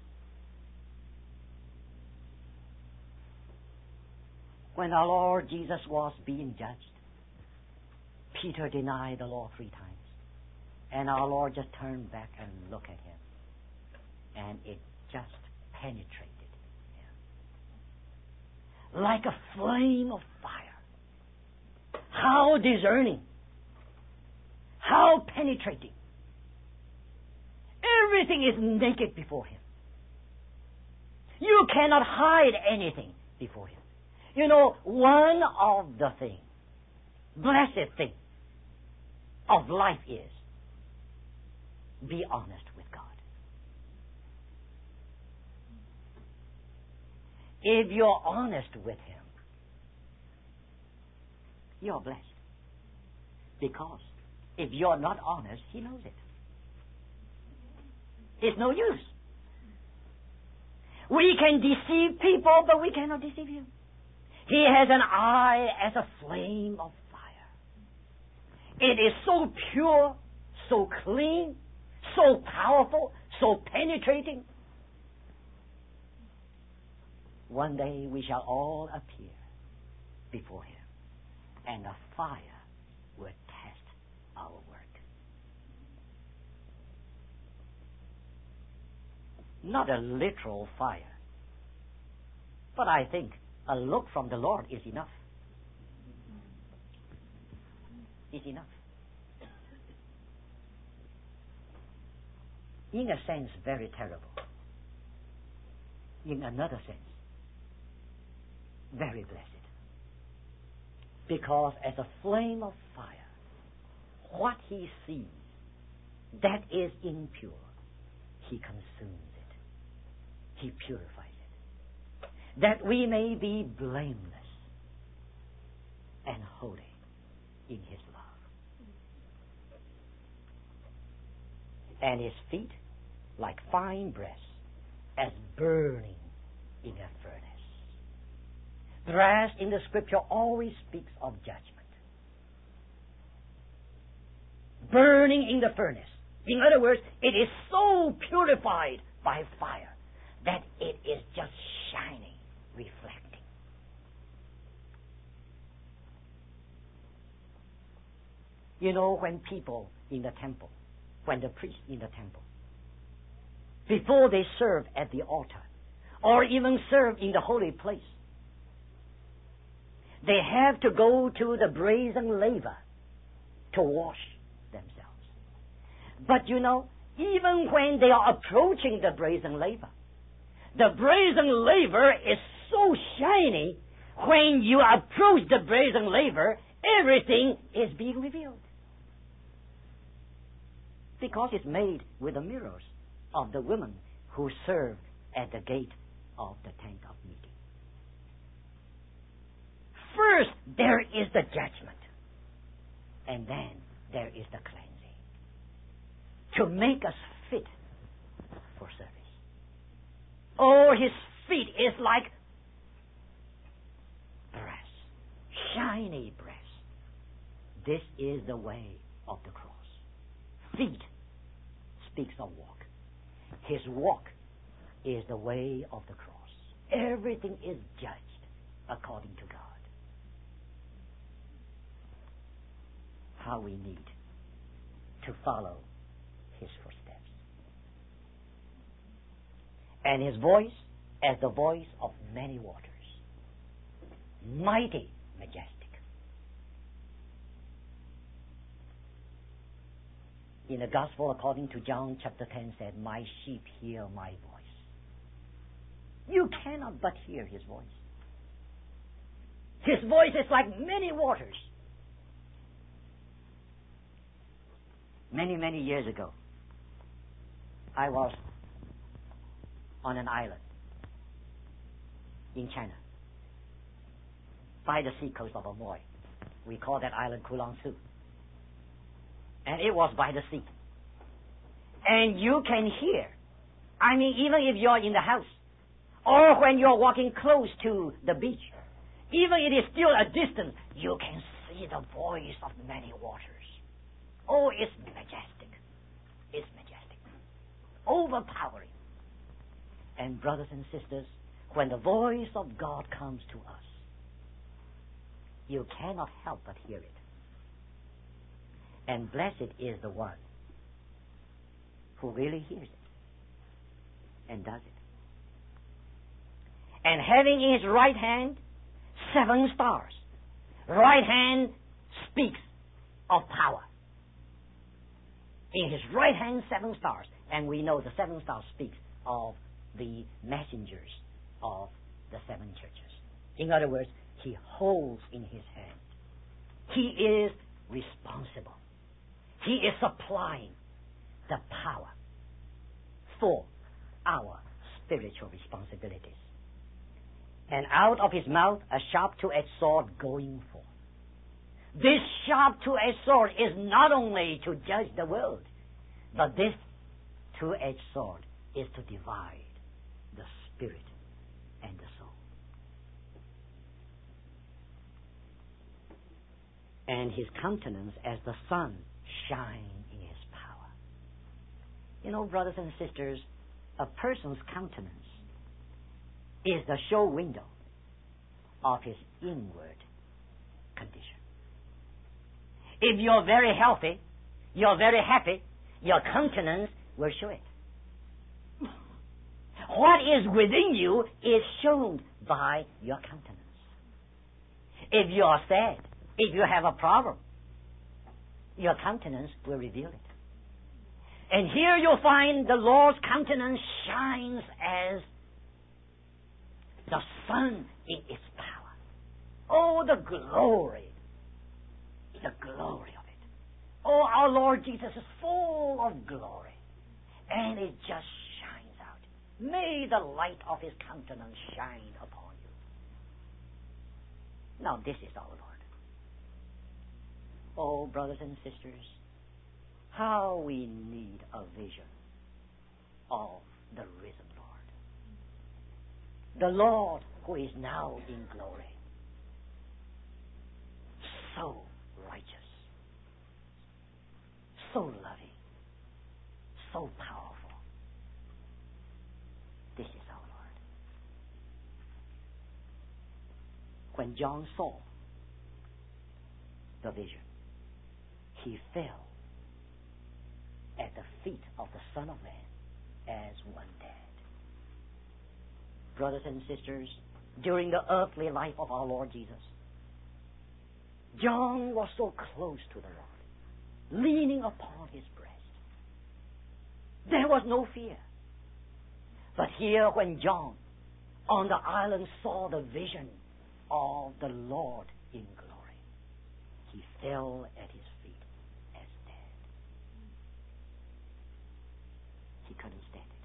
when our Lord Jesus was being judged, Peter denied the Lord 3 times. And our Lord just turned back and looked at him. And it just penetrated him. Like a flame of fire. How discerning. How penetrating. Everything is naked before him. You cannot hide anything before him. One of the things, blessed thing of life is be honest with God. If you're honest with Him, you're blessed. Because if you're not honest, He knows it. It's no use. We can deceive people, but we cannot deceive Him. He has an eye as a flame of fire. It is so pure, so clean, so powerful, so penetrating. One day we shall all appear before Him, and the fire will test our work. Not a literal fire, but I think a look from the Lord is enough. Is enough. In a sense, very terrible. In another sense, very blessed. Because as a flame of fire, what He sees that is impure, He consumes it. He purifies it. That we may be blameless and holy in His love. And His feet like fine brass, as burning in a furnace. Brass in the Scripture always speaks of judgment. Burning in the furnace. In other words, it is so purified by fire that it is just shining, reflecting. When people in the temple, when the priests in the temple, before they serve at the altar, or even serve in the holy place, they have to go to the brazen laver to wash themselves. But even when they are approaching the brazen laver is so shiny, when you approach the brazen laver, everything is being revealed. Because it's made with the mirrors of the women who serve at the gate of the tent of meeting. First, there is the judgment. And then there is the cleansing. To make us fit for service. Oh, His feet is like brass. Shiny brass. This is the way of the cross. Feet speaks of walk. His walk is the way of the cross. Everything is judged according to God. How we need to follow His footsteps. And His voice as the voice of many waters. mighty, majestic. In the Gospel according to John chapter 10 said, my sheep hear my voice. You cannot but hear his voice. His voice is like many waters. Many, many years ago, I was on an island in China, by the sea coast of Amoy. We call that island Kulang Su. And it was by the sea. And you can hear, I mean, even if you're in the house, or when you're walking close to the beach, even it is still a distance, you can see the voice of many waters. Oh, it's majestic. It's majestic. Overpowering. And brothers and sisters, when the voice of God comes to us, you cannot help but hear it. And blessed is the one who really hears it and does it. And having in his right hand 7 stars. Right hand speaks of power. In his right hand 7 stars. And we know the 7 stars speaks of the messengers of the 7 churches. In other words, he holds in his hand. He is responsible. He is supplying the power for our spiritual responsibilities. And out of his mouth a sharp two-edged sword going forth. This sharp two-edged sword is not only to judge the world, but this two-edged sword is to divide the spirit and the soul. And his countenance as the sun shine in his power. You know, brothers and sisters, a person's countenance is the show window of his inward condition. If you're very healthy, you're very happy, your countenance will show it. What is within you is shown by your countenance. If you are sad, if you have a problem, your countenance will reveal it. And here you'll find the Lord's countenance shines as the sun in its power. Oh, the glory of it. Oh, our Lord Jesus is full of glory. And it just shines out. May the light of his countenance shine upon you. Now, this is our Lord. Oh, brothers and sisters, how we need a vision of the risen Lord. The Lord who is now in glory. So righteous. So loving. So powerful. This is our Lord. When John saw the vision, he fell at the feet of the Son of Man as one dead. Brothers and sisters, during the earthly life of our Lord Jesus, John was so close to the Lord, leaning upon his breast. There was no fear. But here when John on the island saw the vision of the Lord in glory, he fell at his feet as dead. He couldn't stand it.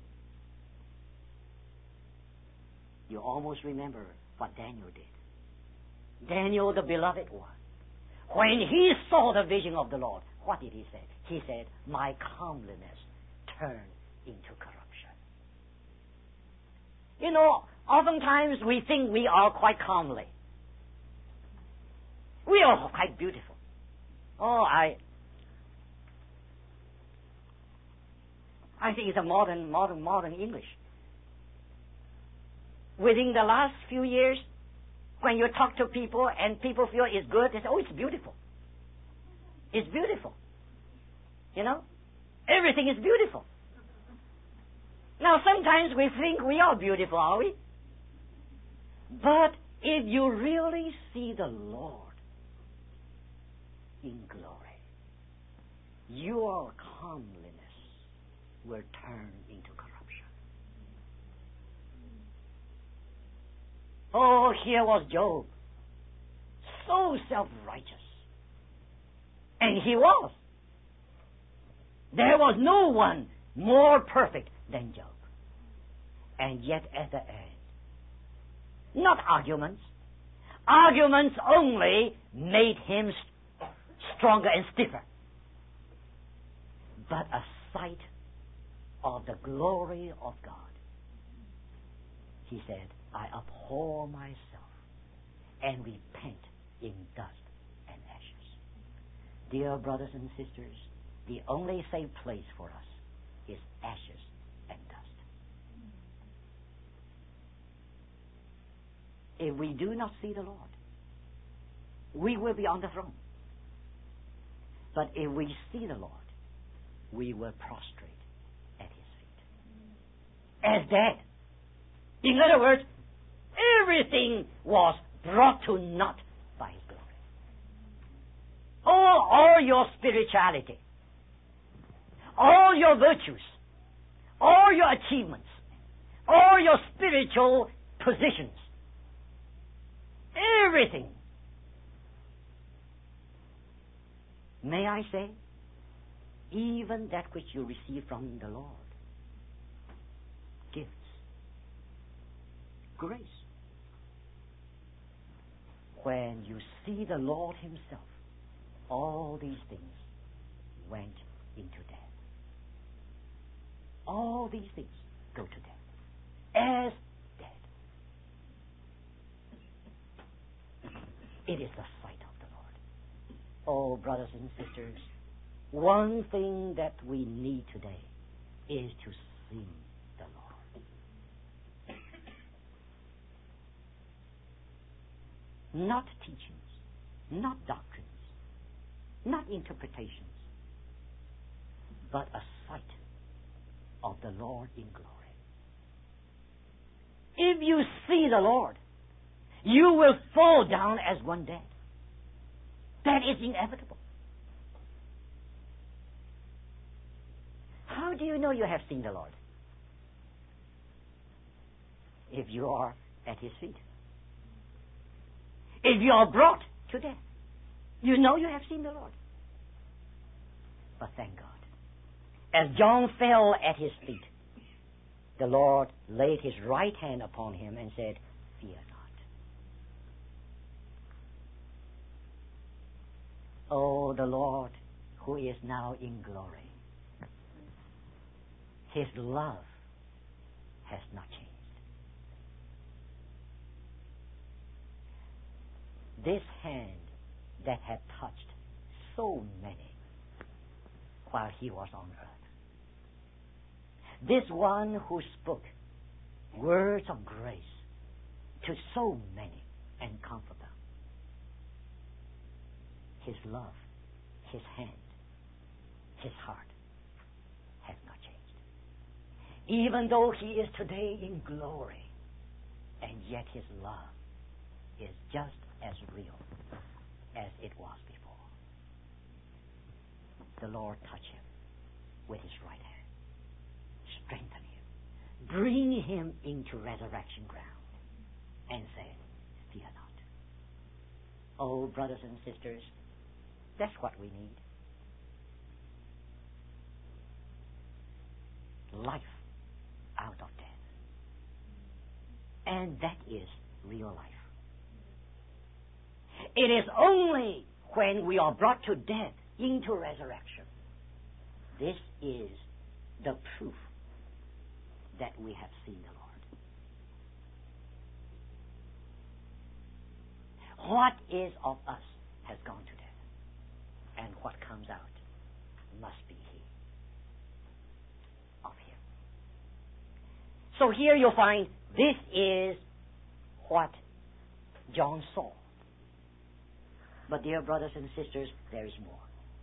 You almost remember what Daniel did. Daniel, the beloved one, when he saw the vision of the Lord, what did he say? He said, my comeliness turned into corruption. You know, oftentimes we think we are quite comely. We are quite beautiful. Oh, I think it's a modern English. Within the last few years, when you talk to people and people feel it's good, they say, oh, it's beautiful. It's beautiful. You know? Everything is beautiful. Now, sometimes we think we are beautiful, are we? But if you really see the Lord in glory, your comeliness will turn into corruption. Oh, here was Job, so self-righteous. And he was. There was no one more perfect than Job. And yet at the end, not arguments. Arguments only made him stronger and stiffer. But a sight of the glory of God. He said, I abhor myself and repent in dust and ashes. Dear brothers and sisters, the only safe place for us is ashes and dust. If we do not see the Lord, we will be on the throne. But if we see the Lord, we will prostrate at His feet as dead. In other words, everything was brought to naught by His glory. All your spirituality, all your virtues, all your achievements, all your spiritual positions, everything. May I say, even that which you receive from the Lord, gifts, grace. When you see the Lord Himself, all these things went into death. All these things go to death. As dead. It is the sight of the Lord. Oh, brothers and sisters, one thing that we need today is to see the Lord. Not teachings, not doctrines, not interpretations, but a sight of the Lord in glory. If you see the Lord, you will fall down as one dead. That is inevitable. How do you know you have seen the Lord? If you are at His feet. If you are brought to death, you know you have seen the Lord. But thank God, as John fell at His feet, the Lord laid His right hand upon him and said, fear not. Oh, the Lord who is now in glory, His love has not changed. This hand that had touched so many while He was on earth, this one who spoke words of grace to so many and comfort them, His love, His hand, His heart has not changed. Even though He is today in glory, and yet His love is just as real as it was before. The Lord touched him with His right hand, strengthen him, bring him into resurrection ground, and said, fear not. Oh, brothers and sisters, that's what we need. Life out of death. And that is real life. It is only when we are brought to death into resurrection. This is the proof that we have seen the Lord. What is of us has gone to death, and what comes out must be He, of Him. So here you'll find this is what John saw. But dear brothers and sisters, there is more.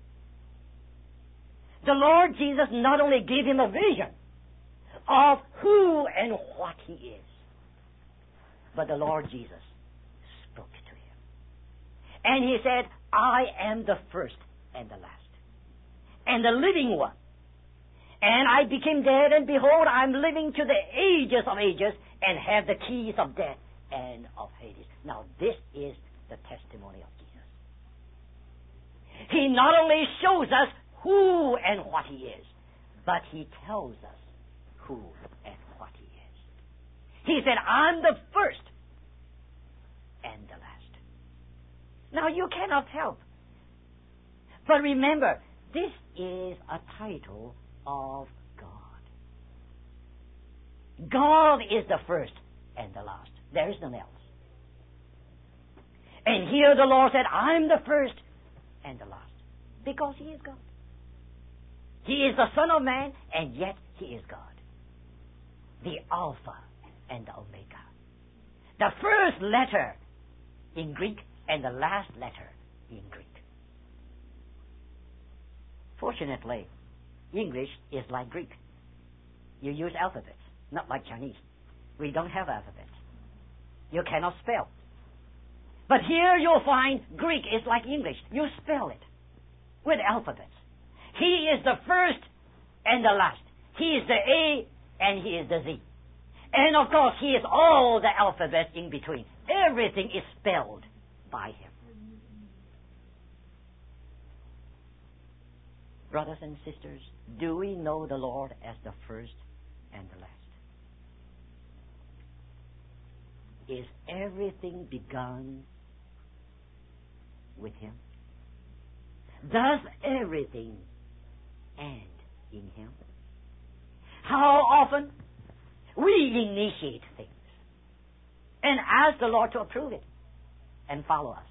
The Lord Jesus not only gave him a vision of who and what He is, but the Lord Jesus spoke to him. And he said, I am the first and the last, and the living one. And I became dead, and behold, I'm living to the ages of ages, and have the keys of death and of Hades. Now, this is the testimony of Jesus. He not only shows us who and what he is, but he tells us who and what he is. He said, I'm the first and the last. Now, you cannot help. But remember, this is a title of God. God is the first and the last. There is none else. And here the Lord said, I'm the first and the last. Because he is God. He is the Son of Man, and yet he is God. The Alpha and the Omega. The first letter in Greek and the last letter in Greek. Fortunately, English is like Greek. You use alphabets, not like Chinese. We don't have alphabets. You cannot spell. But here you'll find Greek is like English. You spell it with alphabets. He is the first and the last. He is the A and he is the Z. And of course, he is all the alphabets in between. Everything is spelled by him. Brothers and sisters, do we know the Lord as the first and the last? Is everything begun with him? Does everything end in him? How often we initiate things and ask the Lord to approve it and follow us.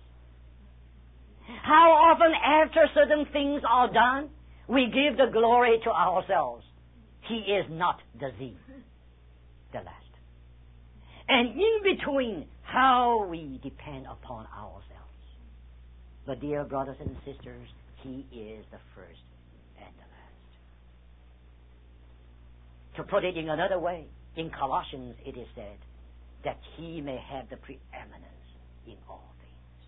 How often after certain things are done, we give the glory to ourselves. He is not the Z, the last. And in between, how we depend upon ourselves. But dear brothers and sisters, he is the first and the last. To put it in another way, in Colossians it is said that he may have the preeminence in all things.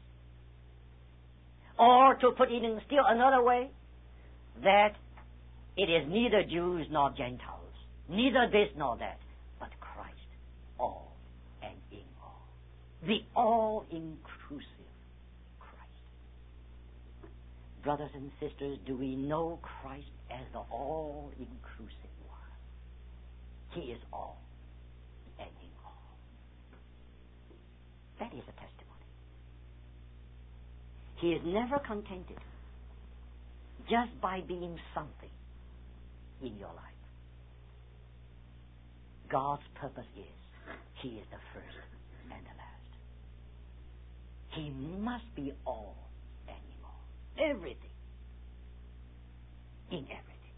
Or to put it in still another way, that it is neither Jews nor Gentiles, neither this nor that, but Christ, all and in all. The all-inclusive Christ. Brothers and sisters, do we know Christ as the all-inclusive one? He is all and in all. That is a testimony. He is never contented just by being something in your life. God's purpose is he is the first and the last. He must be all and in all. Everything. In everything.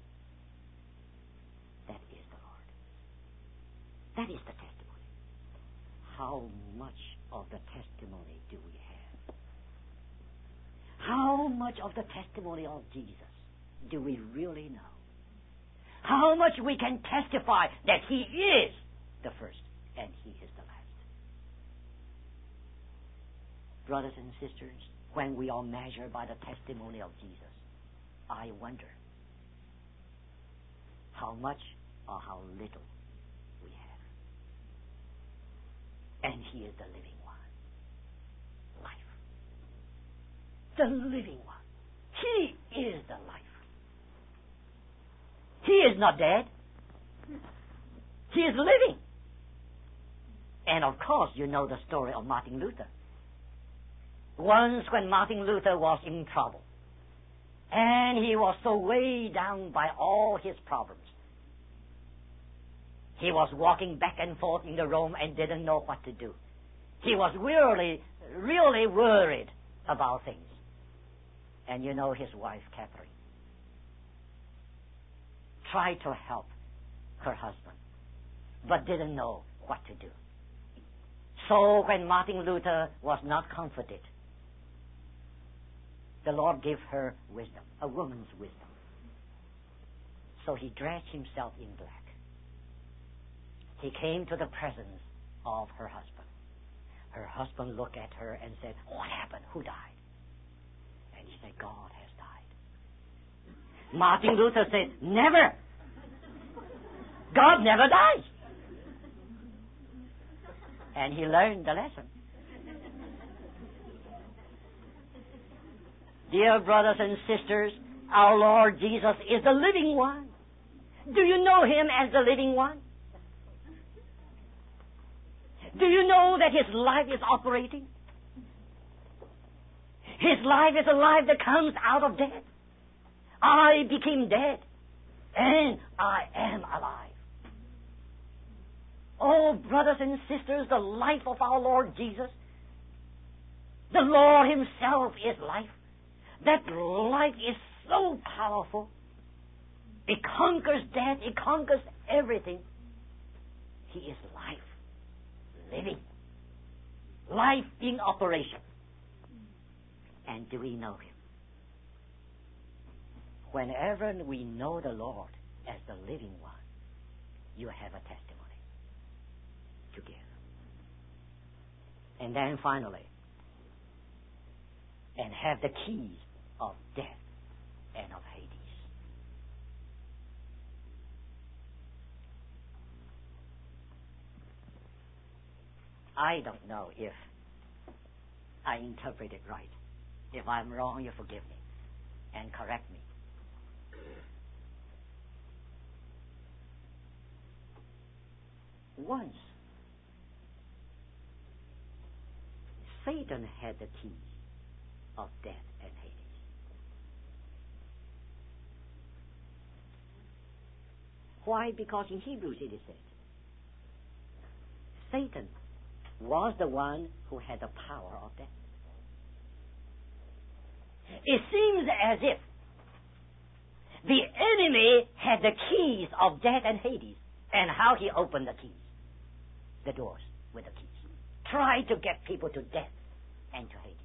That is the Lord. That is the testimony. How much of the testimony do we have? How much of the testimony of Jesus do we really know? How much we can testify that he is the first and he is the last. Brothers and sisters, when we are measured by the testimony of Jesus, I wonder how much or how little we have. And he is the living one. Life. The living one. He is the life. He is not dead. He is living. And of course, you know the story of Martin Luther. Once when Martin Luther was in trouble, and he was so weighed down by all his problems, he was walking back and forth in the Rome and didn't know what to do. He was really worried about things. And you know his wife, Catherine, tried to help her husband, but didn't know what to do. So when Martin Luther was not comforted, the Lord gave her wisdom, a woman's wisdom. So he dressed himself in black. He came to the presence of her husband, Her husband looked at her and said, "What happened? Who died?" And he said, "God has died." Martin Luther said, "Never. God never dies." And he learned the lesson. Dear brothers and sisters, our Lord Jesus is the living one. Do you know Him as the living one? Do you know that His life is operating? His life is a life that comes out of death. I became dead, and I am alive. Oh, brothers and sisters, the life of our Lord Jesus, the Lord Himself is life. That life is so powerful. It conquers death. It conquers everything. He is life, living. Life in operation. And do we know Him? Whenever we know the Lord as the living one, you have a testimony to give. And then finally, and have the keys of death and of Hades. I don't know if I interpreted right. If I'm wrong, you forgive me and correct me. Once, Satan had the keys of death and Hades. Why? Because in Hebrews it is said, Satan was the one who had the power of death. It seems as if the enemy had the keys of death and Hades, and how he opened the keys, the doors with the keys. Tried to get people to death and to Hades.